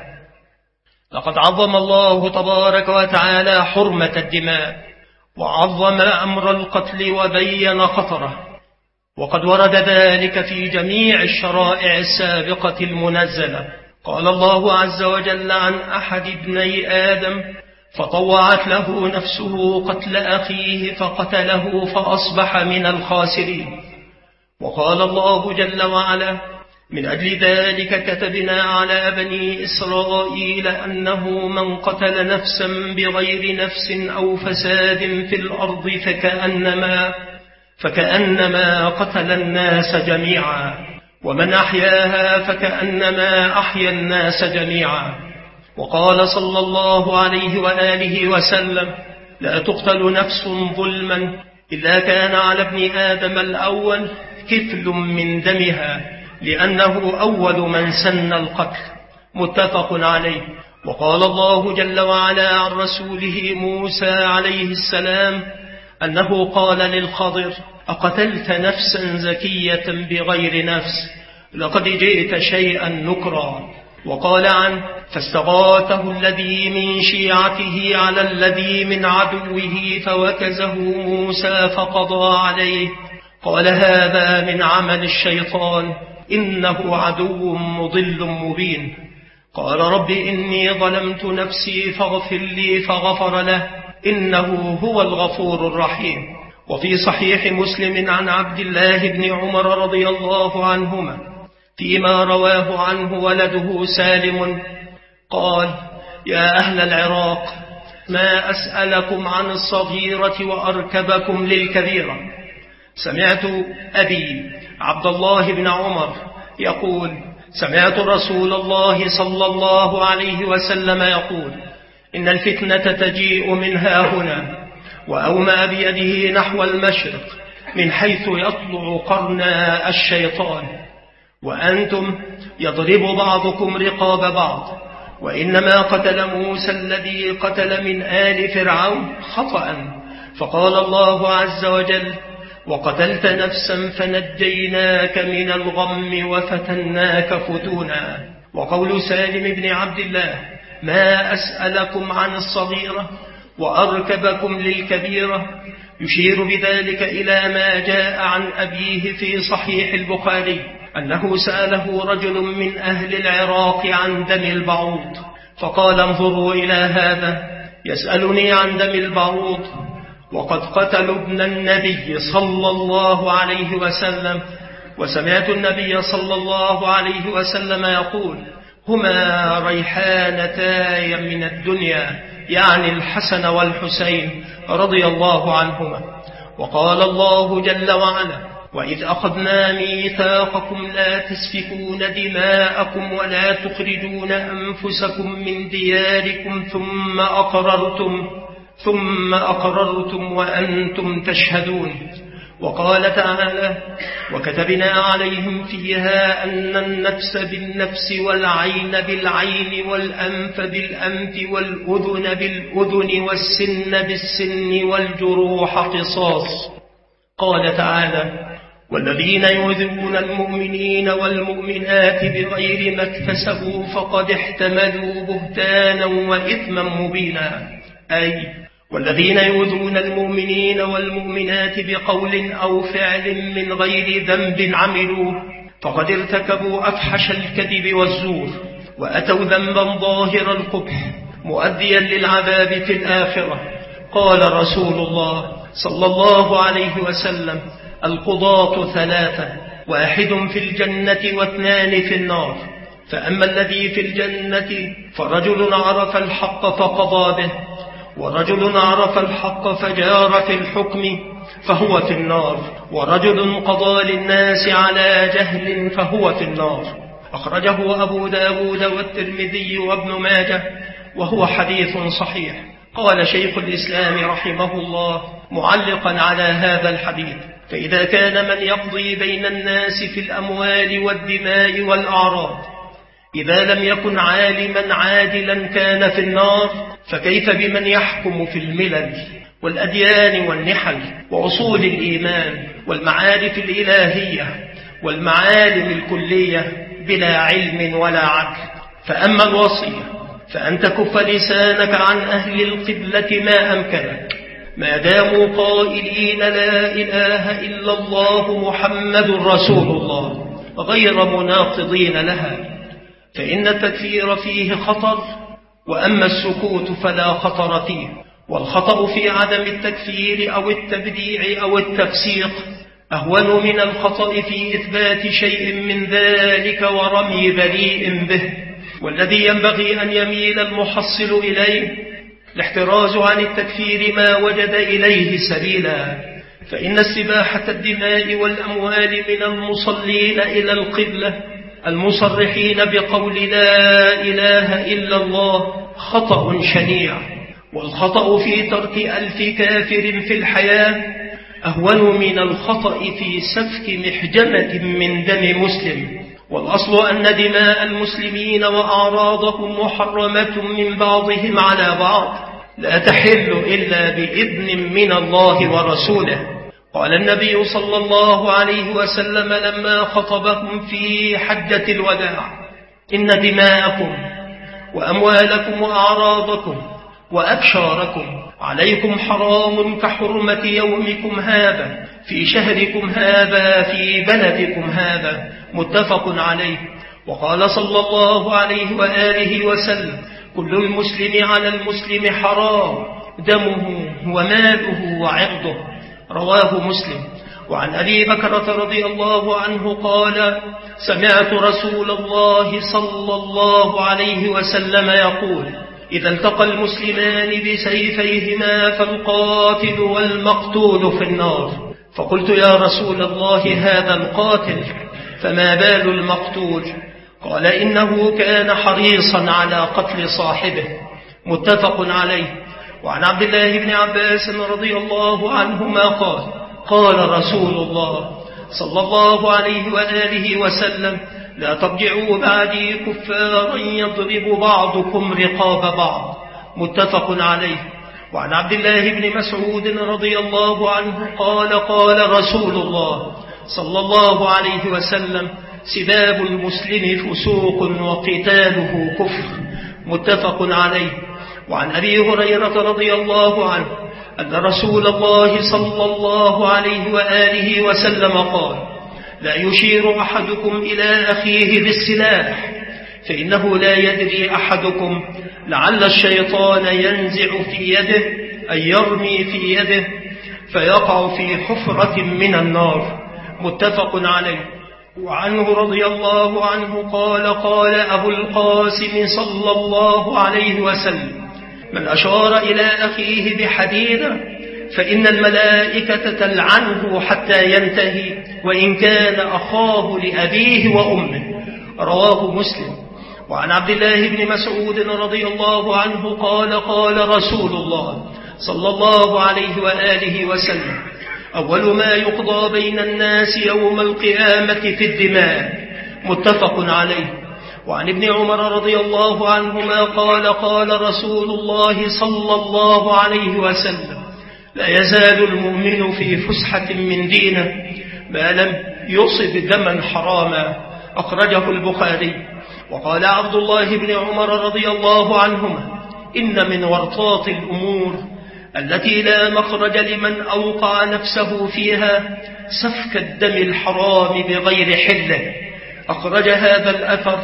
لقد عظم الله تبارك وتعالى حرمة الدماء، وعظم أمر القتل وبين خطره، وقد ورد ذلك في جميع الشرائع السابقة المنزلة. قال الله عز وجل عن أحد ابني آدم: فطوعت له نفسه قتل أخيه فقتله فأصبح من الخاسرين. وقال الله جل وعلا: من أجل ذلك كتبنا على بني إسرائيل أنه من قتل نفسا بغير نفس أو فساد في الأرض فكأنما, فكأنما قتل الناس جميعا، ومن أحياها فكأنما أحيا الناس جميعا. وقال صلى الله عليه وآله وسلم: لا تقتل نفس ظلما إلا كان على ابن آدم الأول كفل من دمها، لأنه أول من سن القتل. متفق عليه. وقال الله جل وعلا عن رسوله موسى عليه السلام أنه قال للخضر: أقتلت نفسا زكية بغير نفس لقد جئت شيئا نكرا. وقال عنه: فاستغاثه الذي من شيعته على الذي من عدوه فوكزه موسى فقضى عليه. قال: هذا من عمل الشيطان إنه عدو مضل مبين. قال: رب إني ظلمت نفسي فاغفر لي فغفر له إنه هو الغفور الرحيم. وفي صحيح مسلم عن عبد الله بن عمر رضي الله عنهما فيما رواه عنه ولده سالم قال: يا أهل العراق، ما أسألكم عن الصغيرة وأركبكم للكبيرة. سمعت أبي عبد الله بن عمر يقول: سمعت رسول الله صلى الله عليه وسلم يقول: إن الفتنة تجيء من ها هنا، وأومى بيده نحو المشرق من حيث يطلع قرنا الشيطان، وأنتم يضرب بعضكم رقاب بعض، وإنما قتل موسى الذي قتل من آل فرعون خطأ، فقال الله عز وجل: وقتلت نفسا فنجيناك من الغم وفتناك فتونا. وقول سالم بن عبد الله: ما أسألكم عن الصغيرة وأركبكم للكبيرة، يشير بذلك إلى ما جاء عن أبيه في صحيح البخاري أنه سأله رجل من أهل العراق عن دم البعوض، فقال: انظروا إلى هذا يسألني عن دم البعوض وقد قتلوا ابن النبي صلى الله عليه وسلم. وسمعت النبي صلى الله عليه وسلم يقول: هما ريحانتاي من الدنيا، يعني الحسن والحسين رضي الله عنهما. وقال الله جل وعلا: وإذ أخذنا ميثاقكم لا تسفكون دماءكم ولا تخرجون أنفسكم من دياركم ثم أقررتم ثم أقررتم وأنتم تشهدون. وقال تعالى: وكتبنا عليهم فيها أن النفس بالنفس والعين بالعين والأنف بالأنف والأذن بالأذن والسن بالسن والجروح قصاص. قال تعالى: والذين يؤذون المؤمنين والمؤمنات بغير ما اكتسبوا فقد احتملوا بهتانا وإثما مبينا، أي والذين يؤذون المؤمنين والمؤمنات بقول أو فعل من غير ذنب عملوه فقد ارتكبوا أفحش الكذب والزور، وأتوا ذنبا ظاهر القبح مؤديا للعذاب في الآخرة. قال رسول الله صلى الله عليه وسلم: القضاة ثلاثة، واحد في الجنة واثنان في النار. فأما الذي في الجنة فرجل عرف الحق فقضى به، ورجل عرف الحق فجار في الحكم فهو في النار، ورجل قضى للناس على جهل فهو في النار. أخرجه أبو داود والترمذي وابن ماجه وهو حديث صحيح. قال شيخ الإسلام رحمه الله معلقا على هذا الحديث: فإذا كان من يقضي بين الناس في الأموال والدماء والأعراض إذا لم يكن عالما عادلا كان في النار، فكيف بمن يحكم في الملل والأديان والنحل وأصول الإيمان والمعارف الإلهية والمعالم الكلية بلا علم ولا عدل؟ فأما الوصية فأن تكف لسانك عن أهل القبلة ما أمكنك، ما داموا قائلين لا إله إلا الله محمد رسول الله غير مناقضين لها، فإن التكفير فيه خطر، وأما السكوت فلا خطر فيه. والخطأ في عدم التكفير أو التبديع أو التفسيق أهون من الخطأ في إثبات شيء من ذلك ورمي بريء به. والذي ينبغي أن يميل المحصل إليه الاحتراز عن التكفير ما وجد إليه سبيلا، فإن استباحة الدماء والأموال من المصلين إلى القبلة المصرحين بقول لا إله إلا الله خطأ شنيع، والخطأ في ترك ألف كافر في الحياة أهون من الخطأ في سفك محجمة من دم مسلم. والأصل أن دماء المسلمين وأعراضهم محرمة من بعضهم على بعض، لا تحل إلا بإذن من الله ورسوله. قال النبي صلى الله عليه وسلم لما خطبهم في حجة الوداع: إن دماءكم وأموالكم وأعراضكم وأبشاركم عليكم حرام كحرمة يومكم هذا في شهركم هذا في بلدكم هذا، متفق عليه. وقال صلى الله عليه وآله وسلم: كل المسلم على المسلم حرام دمه وماله وعرضه، رواه مسلم. وعن أبي بكرة رضي الله عنه قال: سمعت رسول الله صلى الله عليه وسلم يقول: إذا التقى المسلمان بسيفيهما فالقاتل والمقتول في النار. فقلت: يا رسول الله هذا القاتل فما بال المقتول؟ قال: إنه كان حريصا على قتل صاحبه، متفق عليه. وعن عبد الله بن عباس رضي الله عنهما قال: قال رسول الله صلى الله عليه وآله وسلم: لا ترجعوا بعدي كفارا يضرب بعضكم رقاب بعض، متفق عليه. وعن عبد الله بن مسعود رضي الله عنه قال: قال رسول الله صلى الله عليه وسلم: سباب المسلم فسوق وقتاله كفر، متفق عليه. وعن أبي هريرة رضي الله عنه أن رسول الله صلى الله عليه وآله وسلم قال: لا يشير أحدكم إلى أخيه بالسلاح، فإنه لا يدري أحدكم لعل الشيطان ينزع في يده أن يرمي في يده فيقع في حفرة من النار، متفق عليه. وعنه رضي الله عنه قال: قال أبو القاسم صلى الله عليه وسلم: من أشار إلى أخيه بحديدة فإن الملائكة تلعنه حتى ينتهي وإن كان أخاه لأبيه وأمه، رواه مسلم. وعن عبد الله بن مسعود رضي الله عنه قال: قال رسول الله صلى الله عليه وآله وسلم: أول ما يقضى بين الناس يوم القيامة في الدماء، متفق عليه. وعن ابن عمر رضي الله عنهما قال: قال رسول الله صلى الله عليه وسلم: لا يزال المؤمن في فسحة من دينه ما لم يصب دما حراما، أخرجه البخاري. وقال عبد الله بن عمر رضي الله عنهما: إن من ورطات الأمور التي لا مخرج لمن أوقع نفسه فيها سفك الدم الحرام بغير حله، أخرج هذا الأثر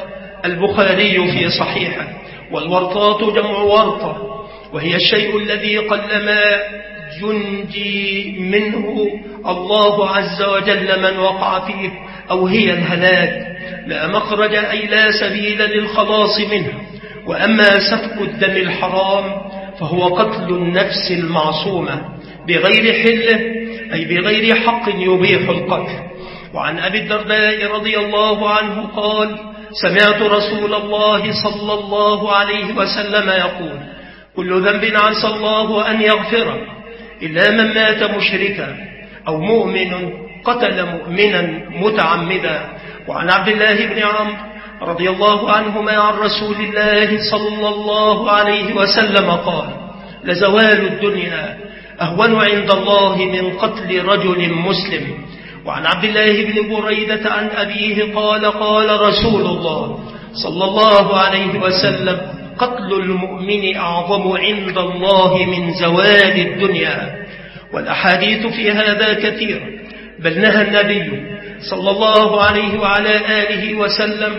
البخاري في صحيحه. والورطات جمع ورطة، وهي الشيء الذي قلما ينجي منه الله عز وجل من وقع فيه أو هي الهلاك، لا مخرج أي لا سبيل للخلاص منه. وأما سفك الدم الحرام فهو قتل النفس المعصومة بغير حله، أي بغير حق يبيح القتل. وعن أبي الدرداء رضي الله عنه قال: سمعت رسول الله صلى الله عليه وسلم يقول: كل ذنب عسى الله أن يغفره إلا من مات مشركا أو مؤمن قتل مؤمنا متعمدا. وعن عبد الله بن عمرو رضي الله عنهما عن رسول الله صلى الله عليه وسلم قال: لزوال الدنيا أهون عند الله من قتل رجل مسلم. وعن عبد الله بن بريدة عن أبيه قال: قال رسول الله صلى الله عليه وسلم: قتل المؤمن أعظم عند الله من زوال الدنيا. والأحاديث في هذا كثيرة، بل نهى النبي صلى الله عليه وعلى آله وسلم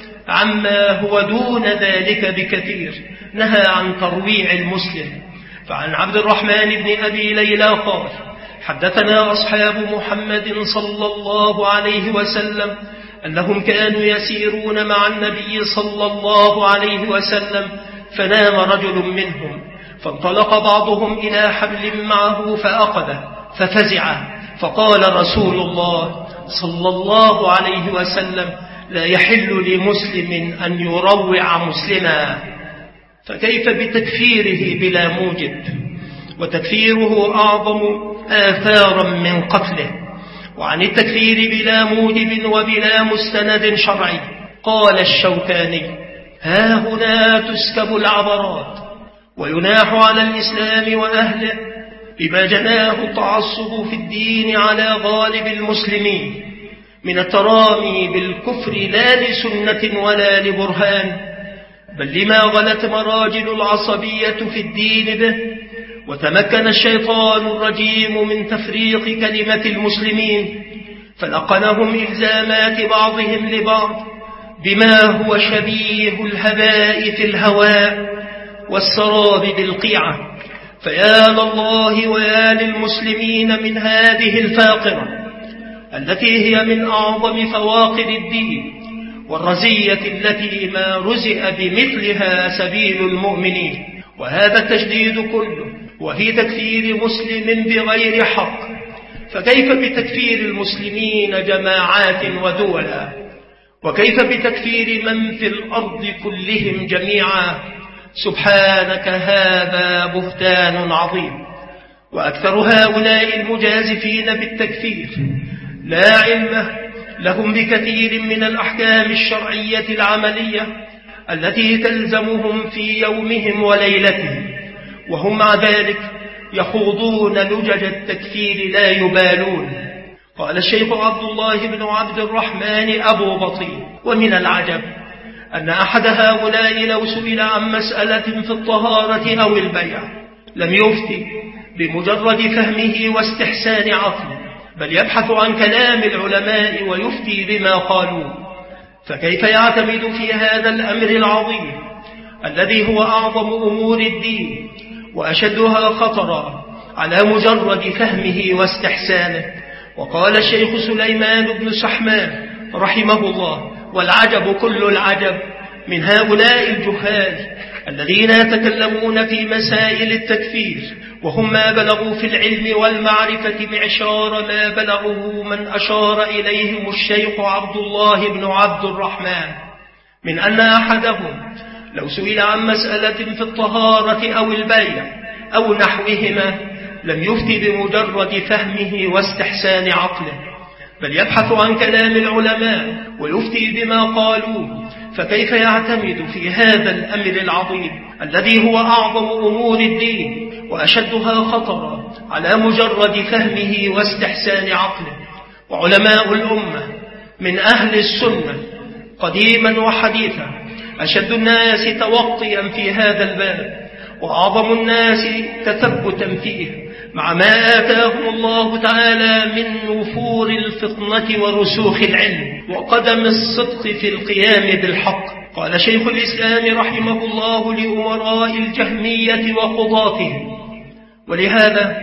عما هو دون ذلك بكثير، نهى عن ترويع المسلم. فعن عبد الرحمن بن أبي ليلى قال: حدثنا أصحاب محمد صلى الله عليه وسلم أنهم كانوا يسيرون مع النبي صلى الله عليه وسلم، فنام رجل منهم، فانطلق بعضهم إلى حبل معه فأخذه ففزع، فقال رسول الله صلى الله عليه وسلم: لا يحل لمسلم أن يروع مسلما. فكيف بتكفيره بلا موجب؟ وتكفيره أعظم آثارا من قتله. وعن التكفير بلا موجب وبلا مستند شرعي قال الشوكاني: ها هنا تسكب العبرات ويناح على الإسلام وأهله بما جناه التعصب في الدين على غالب المسلمين من الترامي بالكفر لا لسنة ولا لبرهان، بل لما غلت مراجل العصبية في الدين به، وتمكن الشيطان الرجيم من تفريق كلمة المسلمين، فلقنهم إلزامات بعضهم لبعض بما هو شبيه الهباء في الهواء والسراب بالقيعة. فيا لله ويا للمسلمين من هذه الفاقرة التي هي من أعظم فواقر الدين، والرزية التي ما رزئ بمثلها سبيل المؤمنين. وهذا التشديد كله وفي تكفير مسلم بغير حق، فكيف بتكفير المسلمين جماعات ودولا؟ وكيف بتكفير من في الأرض كلهم جميعا؟ سبحانك، هذا بهتان عظيم. وأكثر هؤلاء المجازفين بالتكفير لا علم لهم بكثير من الأحكام الشرعية العملية التي تلزمهم في يومهم وليلتهم، وهم مع ذلك يخوضون لجج التكفير لا يبالون. قال الشيخ عبد الله بن عبد الرحمن أبو بطين: ومن العجب أن أحد هؤلاء لو سئل عن مسألة في الطهارة أو البيع لم يفتي بمجرد فهمه واستحسان عقله، بل يبحث عن كلام العلماء ويفتي بما قالوا. فكيف يعتمد في هذا الأمر العظيم الذي هو أعظم أمور الدين وأشدها خطرا على مجرد فهمه واستحسانه؟ وقال الشيخ سليمان بن سحمان رحمه الله: والعجب كل العجب من هؤلاء الجهال الذين يتكلمون في مسائل التكفير وهم ما بلغوا في العلم والمعرفة معشار ما بلغه من أشار إليهم الشيخ عبد الله بن عبد الرحمن، من أن أحدهم لو سئل عن مسألة في الطهارة أو البيع أو نحوهما لم يفتي بمجرد فهمه واستحسان عقله، بل يبحث عن كلام العلماء ويفتي بما قالوه. فكيف يعتمد في هذا الأمر العظيم الذي هو أعظم أمور الدين وأشدها خطرا على مجرد فهمه واستحسان عقله؟ وعلماء الأمة من أهل السنة قديما وحديثا أشد الناس توقيا في هذا الباب وأعظم الناس تثبتا فيه، مع ما آتاهم الله تعالى من نفور الفطنة ورسوخ العلم وقدم الصدق في القيام بالحق. قال شيخ الإسلام رحمه الله لأمراء الجهمية وقضاتهم: ولهذا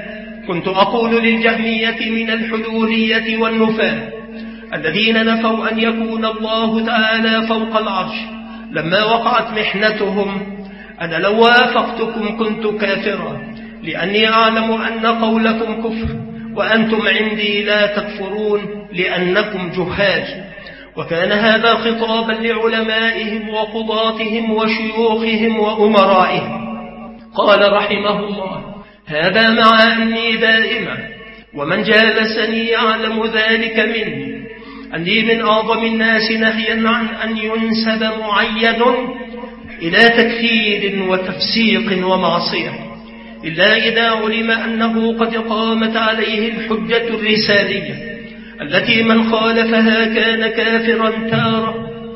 كنت أقول للجهمية من الحلولية والنفاة الذين نفوا أن يكون الله تعالى فوق العرش لما وقعت محنتهم: أنا لو وافقتكم كنت كافرا، لأني أعلم أن قولكم كفر وأنتم عندي لا تكفرون لأنكم جهال. وكان هذا خطابا لعلمائهم وقضاتهم وشيوخهم وأمرائهم. قال رحمه الله: هذا مع أني دائما ومن جالسني يعلم ذلك مني أني من أعظم الناس نهيا عن أن ينسب معين إلى تكفير وتفسيق ومعصية، إلا إذا علم أنه قد قامت عليه الحجة الرسالية التي من خالفها كان كافرا تارة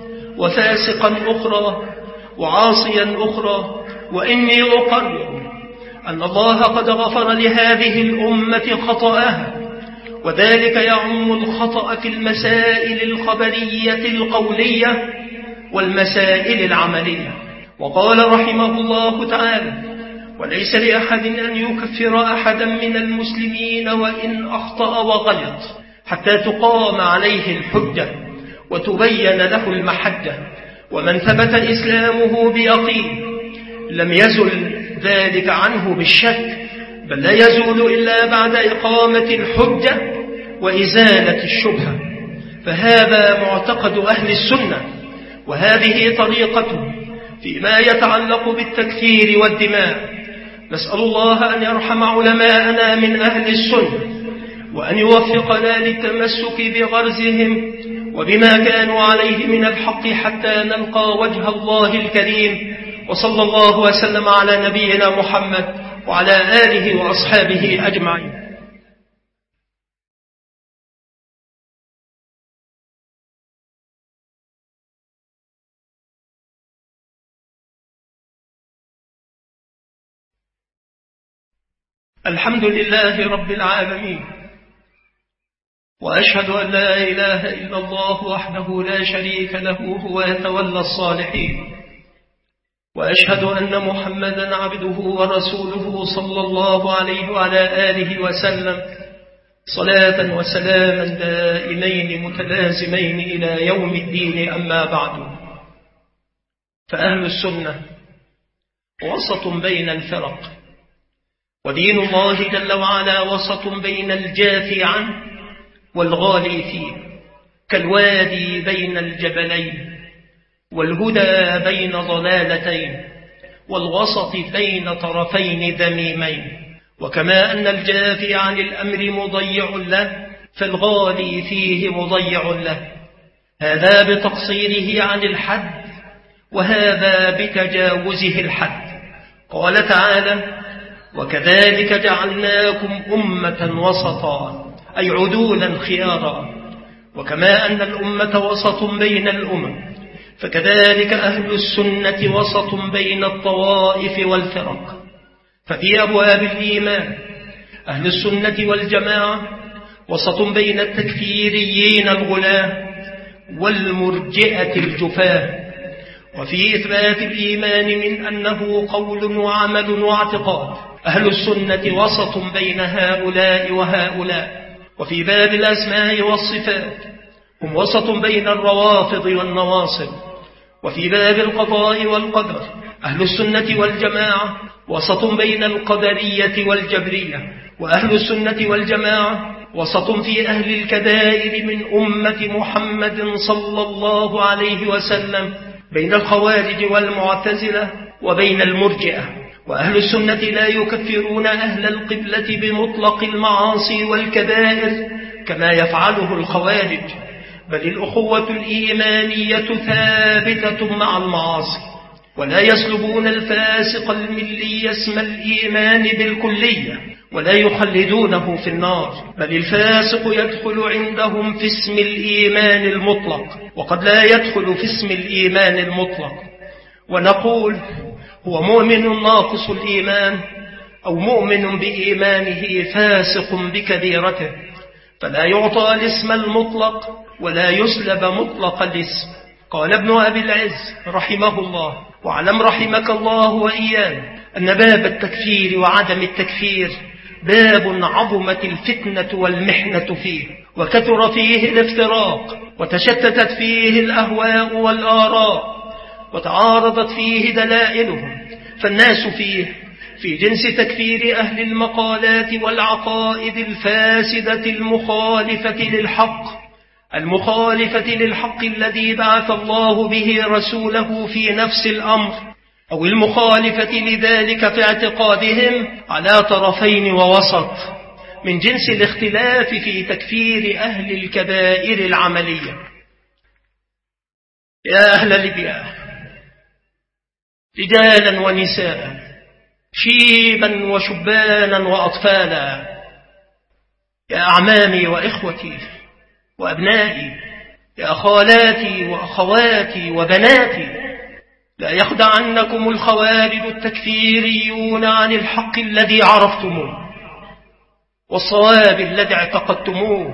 وفاسقا أخرى وعاصيا أخرى. وإني أقرر أن الله قد غفر لهذه الأمة خطأها، وذلك يعم الخطأ في المسائل الخبرية القولية والمسائل العملية. وقال رحمه الله تعالى: وليس لأحد أن يكفر أحدا من المسلمين وإن أخطأ وغلط حتى تقام عليه الحجة وتبين له المحجة. ومن ثبت إسلامه بيقين لم يزل ذلك عنه بالشك، بل لا يزول إلا بعد إقامة الحجة وإزالة الشبهة. فهذا معتقد أهل السنة، وهذه طريقته فيما يتعلق بالتكفير والدماء. نسأل الله أن يرحم علماءنا من أهل السنة، وأن يوفقنا للتمسك بغرزهم وبما كانوا عليه من الحق حتى نلقى وجه الله الكريم. وصلى الله وسلم على نبينا محمد وعلى آله وأصحابه أجمعين. الحمد لله رب العالمين، وأشهد أن لا إله إلا الله وحده لا شريك له هو يتولى الصالحين، وأشهد أن محمدا عبده ورسوله صلى الله عليه وعلى آله وسلم صلاة وسلاما دائمين متلازمين إلى يوم الدين. أما بعد، فأهل السنة وسط بين الفرق، ودين الله جل وعلا وسط بين الجافي عنه والغالي فيه، كالوادي بين الجبلين، والهدى بين ضلالتين، والوسط بين طرفين ذميمين. وكما أن الجافي عن الأمر مضيع له، فالغالي فيه مضيع له، هذا بتقصيره عن الحد وهذا بتجاوزه الحد. قال تعالى: وكذلك جعلناكم أمة وسطا، أي عدولا خيارا. وكما أن الأمة وسط بين الأمم، فكذلك أهل السنة وسط بين الطوائف والفرق. ففي أبواب الإيمان أهل السنة والجماعة وسط بين التكفيريين الغلاة والمرجئة الجفاة. وفي إثبات الإيمان من أنه قول وعمل واعتقاد أهل السنة وسط بين هؤلاء وهؤلاء. وفي باب الأسماء والصفات هم وسط بين الروافض والنواصب. وفي باب القضاء والقدر أهل السنة والجماعة وسط بين القدرية والجبرية. وأهل السنة والجماعة وسط في أهل الكبائر من أمة محمد صلى الله عليه وسلم بين الخوارج والمعتزلة وبين المرجئة. وأهل السنة لا يكفرون أهل القبلة بمطلق المعاصي والكبائر كما يفعله الخوارج، بل الأخوة الإيمانية ثابتة مع المعاصي، ولا يسلبون الفاسق الملي اسم الإيمان بالكلية ولا يخلدونه في النار، بل الفاسق يدخل عندهم في اسم الإيمان المطلق وقد لا يدخل في اسم الإيمان المطلق. ونقول هو مؤمن ناقص الإيمان أو مؤمن بإيمانه فاسق بكبيرته، فلا يعطى الاسم المطلق ولا يسلب مطلق الاسم. قال ابن أبي العز رحمه الله: واعلم رحمك الله وإيانا أن باب التكفير وعدم التكفير باب عظمت الفتنة والمحنة فيه، وكثر فيه الافتراق، وتشتتت فيه الأهواء والآراء، وتعارضت فيه دلائلهم، فالناس فيه في جنس تكفير أهل المقالات والعقائد الفاسدة المخالفة للحق المخالفة للحق الذي بعث الله به رسوله في نفس الأمر، أو المخالفة لذلك في اعتقادهم على طرفين ووسط، من جنس الاختلاف في تكفير أهل الكبائر العملية. يا أهل ليبيا، رجالا ونساء، شيبا وشبانا وأطفالا، يا أعمامي وإخوتي وأبنائي، يا خالاتي وأخواتي وبناتي، لا يخدعنكم الخوارج التكفيريون عن الحق الذي عرفتموه والصواب الذي اعتقدتموه،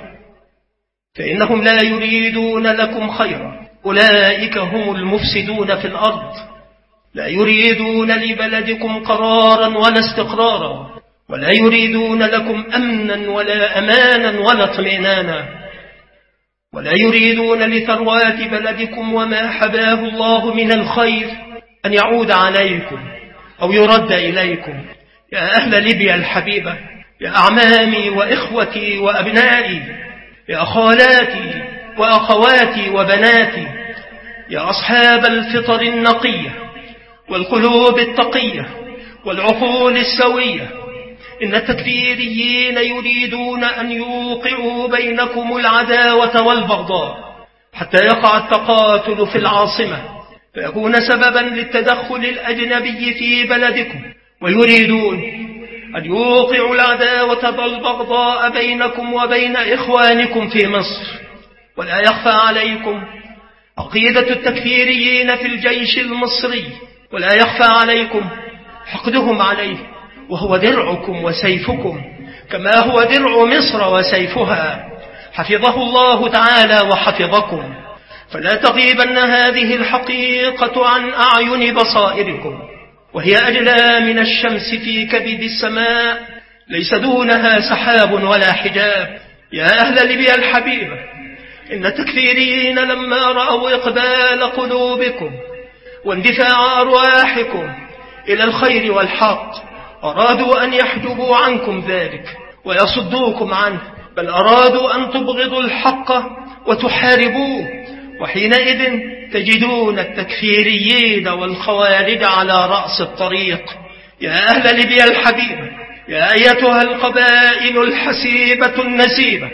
فإنهم لا يريدون لكم خيرا. أولئك هم المفسدون في الأرض، لا يريدون لبلدكم قرارا ولا استقرارا، ولا يريدون لكم أمنا ولا أمانا ولا اطمئنانا، ولا يريدون لثروات بلدكم وما حباه الله من الخير أن يعود عليكم أو يرد إليكم. يا أهل ليبيا الحبيبة، يا أعمامي وإخوتي وأبنائي، يا خالاتي وأخواتي وبناتي، يا أصحاب الفطر النقية والقلوب التقية والعقول السوية، إن التكفيريين يريدون أن يوقعوا بينكم العداوة والبغضاء حتى يقع التقاتل في العاصمة فيكون سببا للتدخل الأجنبي في بلدكم، ويريدون أن يوقعوا العداوة والبغضاء بينكم وبين إخوانكم في مصر. ولا يخفى عليكم عقيدة التكفيريين في الجيش المصري، ولا يخفى عليكم حقدهم عليه، وهو درعكم وسيفكم كما هو درع مصر وسيفها، حفظه الله تعالى وحفظكم. فلا تغيبن هذه الحقيقة عن أعين بصائركم، وهي أجلى من الشمس في كبد السماء، ليس دونها سحاب ولا حجاب. يا أهل ليبيا الحبيبة، إن التكفيريين لما رأوا إقبال قلوبكم واندفاع أرواحكم إلى الخير والحق أرادوا أن يحجبوا عنكم ذلك ويصدوكم عنه، بل أرادوا أن تبغضوا الحق وتحاربوه، وحينئذ تجدون التكفيريين والخوارج على رأس الطريق. يا أهل ليبيا الحبيبة، يا أيتها القبائل الحسيبة النسيبة،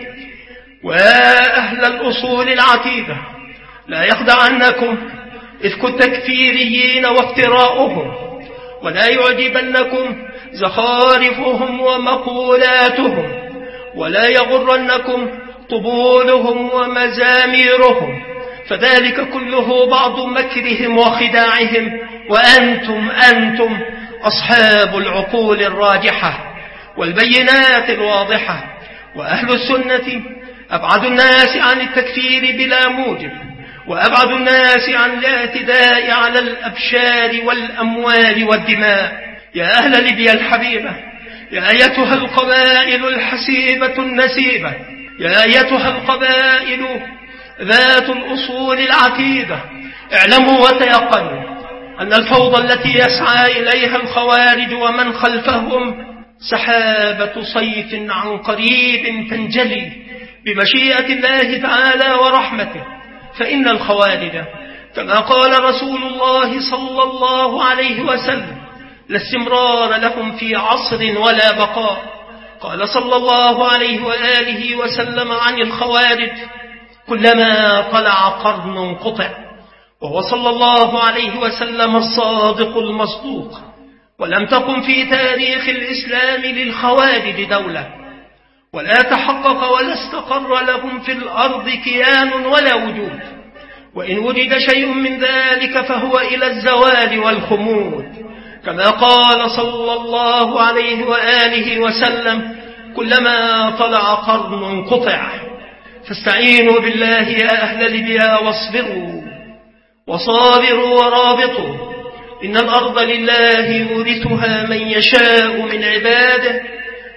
وأهل الأصول العتيدة، لا يخدعنكم إفك التكفيريين وافتراؤهم، ولا يعجبنكم زخارفهم ومقولاتهم، ولا يغرنكم طبولهم ومزاميرهم، فذلك كله بعض مكرهم وخداعهم، وأنتم أنتم أصحاب العقول الراجحة والبينات الواضحة، وأهل السنة أبعد الناس عن التكفير بلا موجب، وأبعد الناس عن الاعتداء على الأبشار والأموال والدماء. يا أهل ليبيا الحبيبة، يا أيتها القبائل الحسيبة النسيبة، يا أيتها القبائل ذات الأصول العتيدة، اعلموا وتيقنوا أن الفوضى التي يسعى إليها الخوارج ومن خلفهم سحابة صيف عن قريب تنجلي بمشيئة الله تعالى ورحمته، فإن الخوارج كما قال رسول الله صلى الله عليه وسلم لا استمرار لهم في عصر ولا بقاء. قال صلى الله عليه وآله وسلم عن الخوارج كلما طلع قرن قطع، وهو صلى الله عليه وسلم الصادق المصدوق. ولم تقم في تاريخ الإسلام للخوارج دولة، ولا تحقق ولا استقر لهم في الأرض كيان ولا وجود، وإن وجد شيء من ذلك فهو إلى الزوال والخمود، كما قال صلى الله عليه وآله وسلم كلما طلع قرن قطع. فاستعينوا بالله يا أهل ليبيا واصبروا وصابروا ورابطوا، إن الأرض لله يورثها من يشاء من عباده،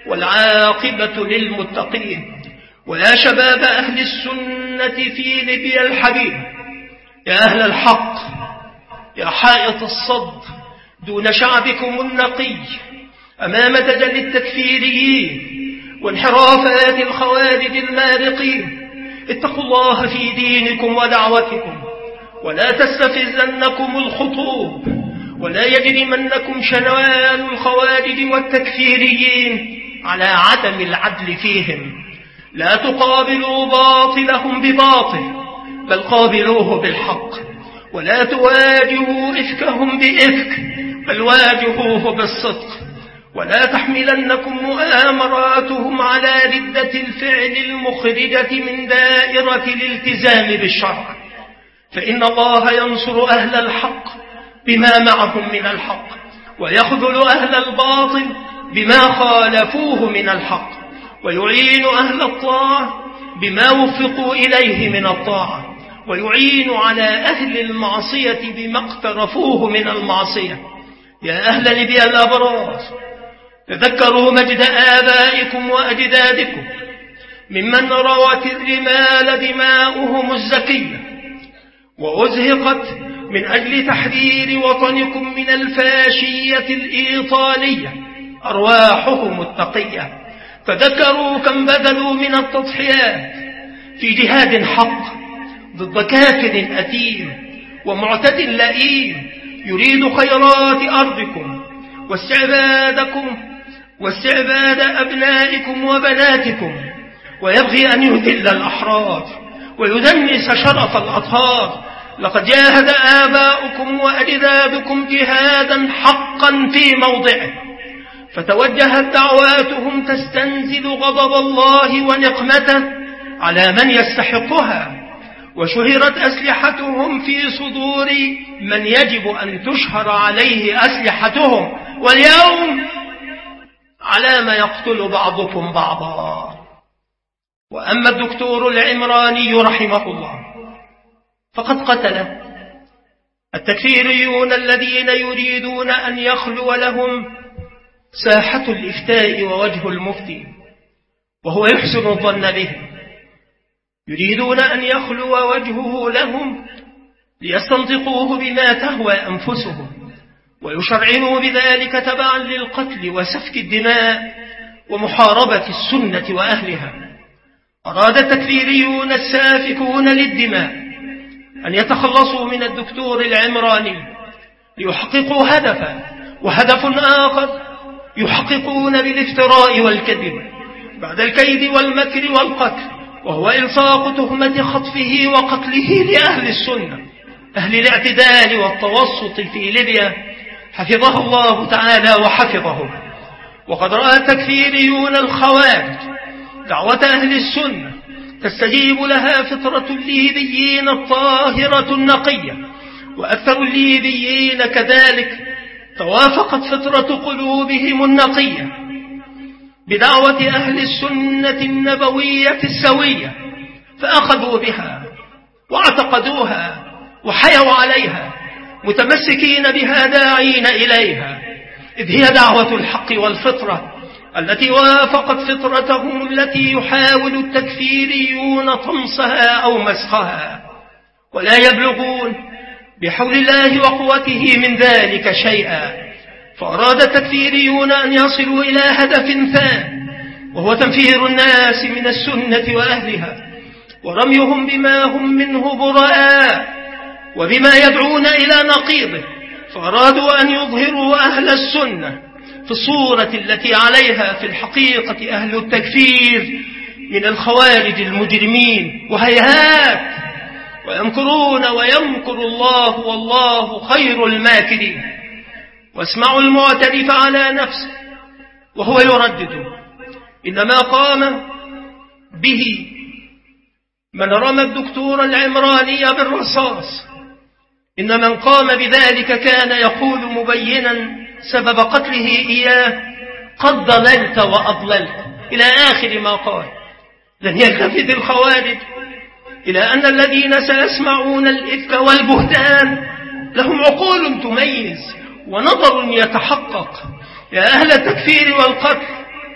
والعاقبة للمتقين. ويا شباب أهل السنة في ليبيا الحبيب، يا أهل الحق، يا حائط الصد دون شعبكم النقي أمام دجل التكفيريين وانحرافات الخوارج المارقين، اتقوا الله في دينكم ودعوتكم، ولا تستفزنكم الخطوب، ولا يجرمنكم شنوان الخوارج والتكفيريين على عدم العدل فيهم. لا تقابلوا باطلهم بباطل، بل قابلوه بالحق، ولا تواجهوا إفكهم بإفك، بل واجهوه بالصدق. ولا تحملنكم مؤامراتهم على ردة الفعل المخرجة من دائرة الالتزام بالشرع، فإن الله ينصر أهل الحق بما معهم من الحق، ويخذل أهل الباطل بما خالفوه من الحق، ويعين أهل الطاعة بما وفقوا إليه من الطاعة، ويعين على أهل المعصية بما اقترفوه من المعصية. يا أهل ليبيا الأبرار، تذكروا مجد آبائكم وأجدادكم ممن روت الرمال دماؤهم الزكية وأزهقت من أجل تحرير وطنكم من الفاشية الإيطالية أرواحهم التقية. تذكروا كم بذلوا من التضحيات في جهاد حق ضد كافر أثيم ومعتد لئيم يريد خيرات أرضكم واستعبادكم واستعباد أبنائكم وبناتكم، ويبغي أن يذل الأحرار ويدنس شرف الأطهار. لقد جاهد آباؤكم وأجدادكم جهادا حقا في موضعه، فتوجهت دعواتهم تستنزل غضب الله ونقمته على من يستحقها، وشهرت أسلحتهم في صدور من يجب أن تشهر عليه أسلحتهم، واليوم على ما يقتل بعضكم بعضا. وأما الدكتور العمراني رحمه الله فقد قتل التكفيريون الذين يريدون أن يخلو لهم ساحة الإفتاء ووجه المفتي، وهو يحسن الظن بهم، يريدون أن يخلو وجهه لهم ليستنطقوه بما تهوى أنفسهم، ويشرعنوا بذلك تبعا للقتل وسفك الدماء ومحاربة السنة وأهلها. أراد التكفيريون السافكون للدماء أن يتخلصوا من الدكتور العمراني ليحققوا هدفا، وهدف آخر يحققون بالافتراء والكذب بعد الكيد والمكر والقتل، وهو إلصاق تهمة خطفه وقتله لأهل السنة أهل الاعتدال والتوسط في ليبيا، حفظه الله تعالى وحفظهم. وقد رأى التكفيريون الخوارج دعوة أهل السنة تستجيب لها فطرة الليبيين الطاهرة النقية، وأكثر الليبيين كذلك توافقت فطرة قلوبهم النقية بدعوة أهل السنة النبوية السوية، فأخذوا بها واعتقدوها وحيوا عليها متمسكين بها داعين إليها، إذ هي دعوة الحق والفطرة التي وافقت فطرتهم التي يحاول التكفيريون طمسها أو مسخها، ولا يبلغون بحول الله وقوته من ذلك شيئا. فأراد التكفيريون أن يصلوا إلى هدف ثاني، وهو تنفير الناس من السنة وأهلها ورميهم بما هم منه براء وبما يدعون إلى نقيضه. فأرادوا أن يظهروا أهل السنة في الصورة التي عليها في الحقيقة أهل التكفير من الخوارج المجرمين، وهيهات ويمكرون ويمكر الله والله خير الماكرين. واسمعوا المعترف على نفسه وهو يردد إنما قام به من رمى الدكتور العمراني بالرصاص، إن من قام بذلك كان يقول مبينا سبب قتله إياه قد ضللت وأضللت إلى آخر ما قال. لن يلتفت الخوارج إلى أن الذين سيسمعون الإفك والبهتان لهم عقول تميز ونظر يتحقق. يا أهل التكفير والقتل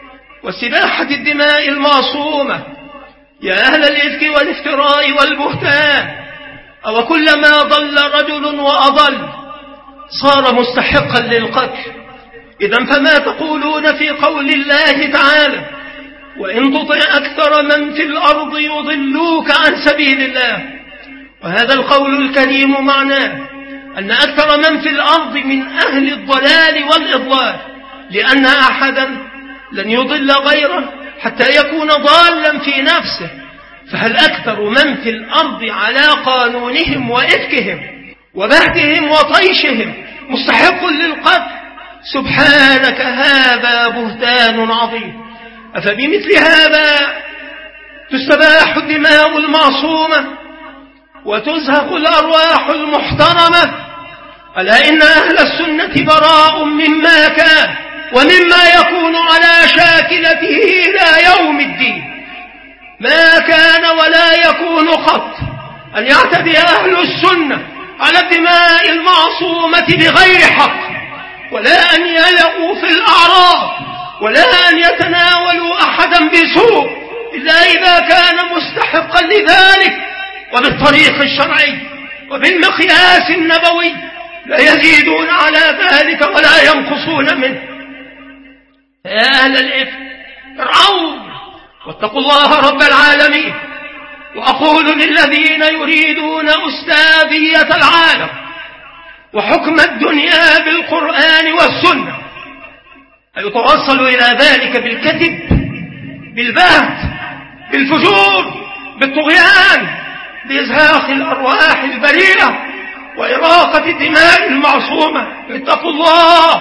واستباحة الدماء المعصومة. يا أهل الإفك والافتراء والبهتان، أو كلما ضل رجل وأضل صار مستحقا للقتل؟ إذن فما تقولون في قول الله تعالى: وإن تطع أكثر من في الأرض يضلوك عن سبيل الله؟ وهذا القول الكريم معناه أن أكثر من في الأرض من أهل الضلال والإضلال، لأن أحدا لن يضل غيره حتى يكون ضالا في نفسه. فهل أكثر من في الأرض على قانونهم وإفكهم وبهتهم وطيشهم مستحق للقتل؟ سبحانك، هذا بهتان عظيم. أفبمثل هذا تستباح الدماء المعصومة وتزهق الأرواح المحترمة؟ ألا إن أهل السنة براء مما كان ومما يكون على شاكلته إلى يوم الدين. ما كان ولا يكون قط أن يعتدي أهل السنة على الدماء المعصومة بغير حق، ولا أن يلغوا في الأعراض، ولا أن يتناولوا أحدا بسوء إلا إذا كان مستحقا لذلك وبالطريق الشرعي وبالمقياس النبوي، لا يزيدون على ذلك ولا ينقصون منه. يا أهل الإفك، ارعوا واتقوا الله رب العالمين. وأقول للذين يريدون أستاذية العالم وحكم الدنيا بالقرآن والسنة: أيتوصلوا إلى ذلك بالكذب، بالبهت، بالفجور، بالطغيان، بإزهاق الأرواح البريئة وإراقة الدماء المعصومة. اتقوا الله،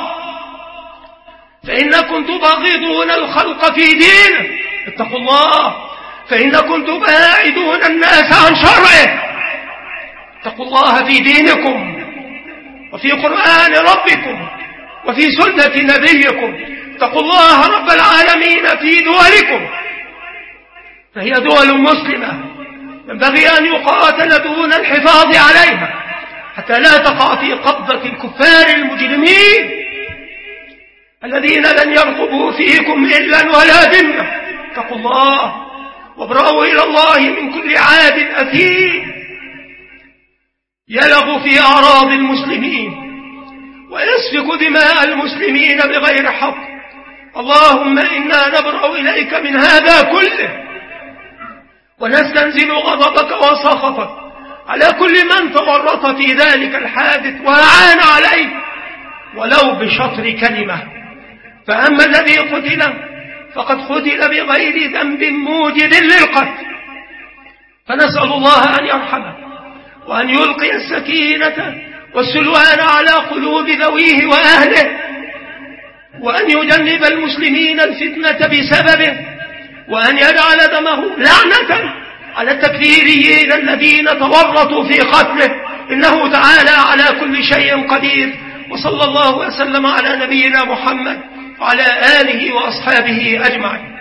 فإنكم تبغضون الخلق في دينه. اتقوا الله، فإنكم تباعدون الناس عن شرعه. اتقوا الله في دينكم وفي قرآن ربكم وفي سنة نبيكم. اتقوا الله رب العالمين في دولكم، فهي دول مسلمة ينبغي أن يقاتل دون الحفاظ عليها حتى لا تقع في قبضة الكفار المجرمين الذين لن يرقبوا فيكم إلا ولا ذمة. اتقوا الله وابرأوا إلى الله من كل عاد أثيم يلغ في أعراض المسلمين ويسفك دماء المسلمين بغير حق. اللهم إنا نبرأ إليك من هذا كله، ونستنزل غضبك وسخطك على كل من تورط في ذلك الحادث وأعان عليه ولو بشطر كلمة. فأما الذي قتل فقد قتل بغير ذنب موجب للقتل، فنسأل الله أن يرحمه وأن يلقي السكينة والسلوان على قلوب ذويه وأهله، وأن يجنب المسلمين الفتنة بسببه، وأن يجعل دمه لعنة على التكفيريين الذين تورطوا في قتله، إنه تعالى على كل شيء قدير. وصلى الله وسلم على نبينا محمد وعلى آله وأصحابه أجمعين.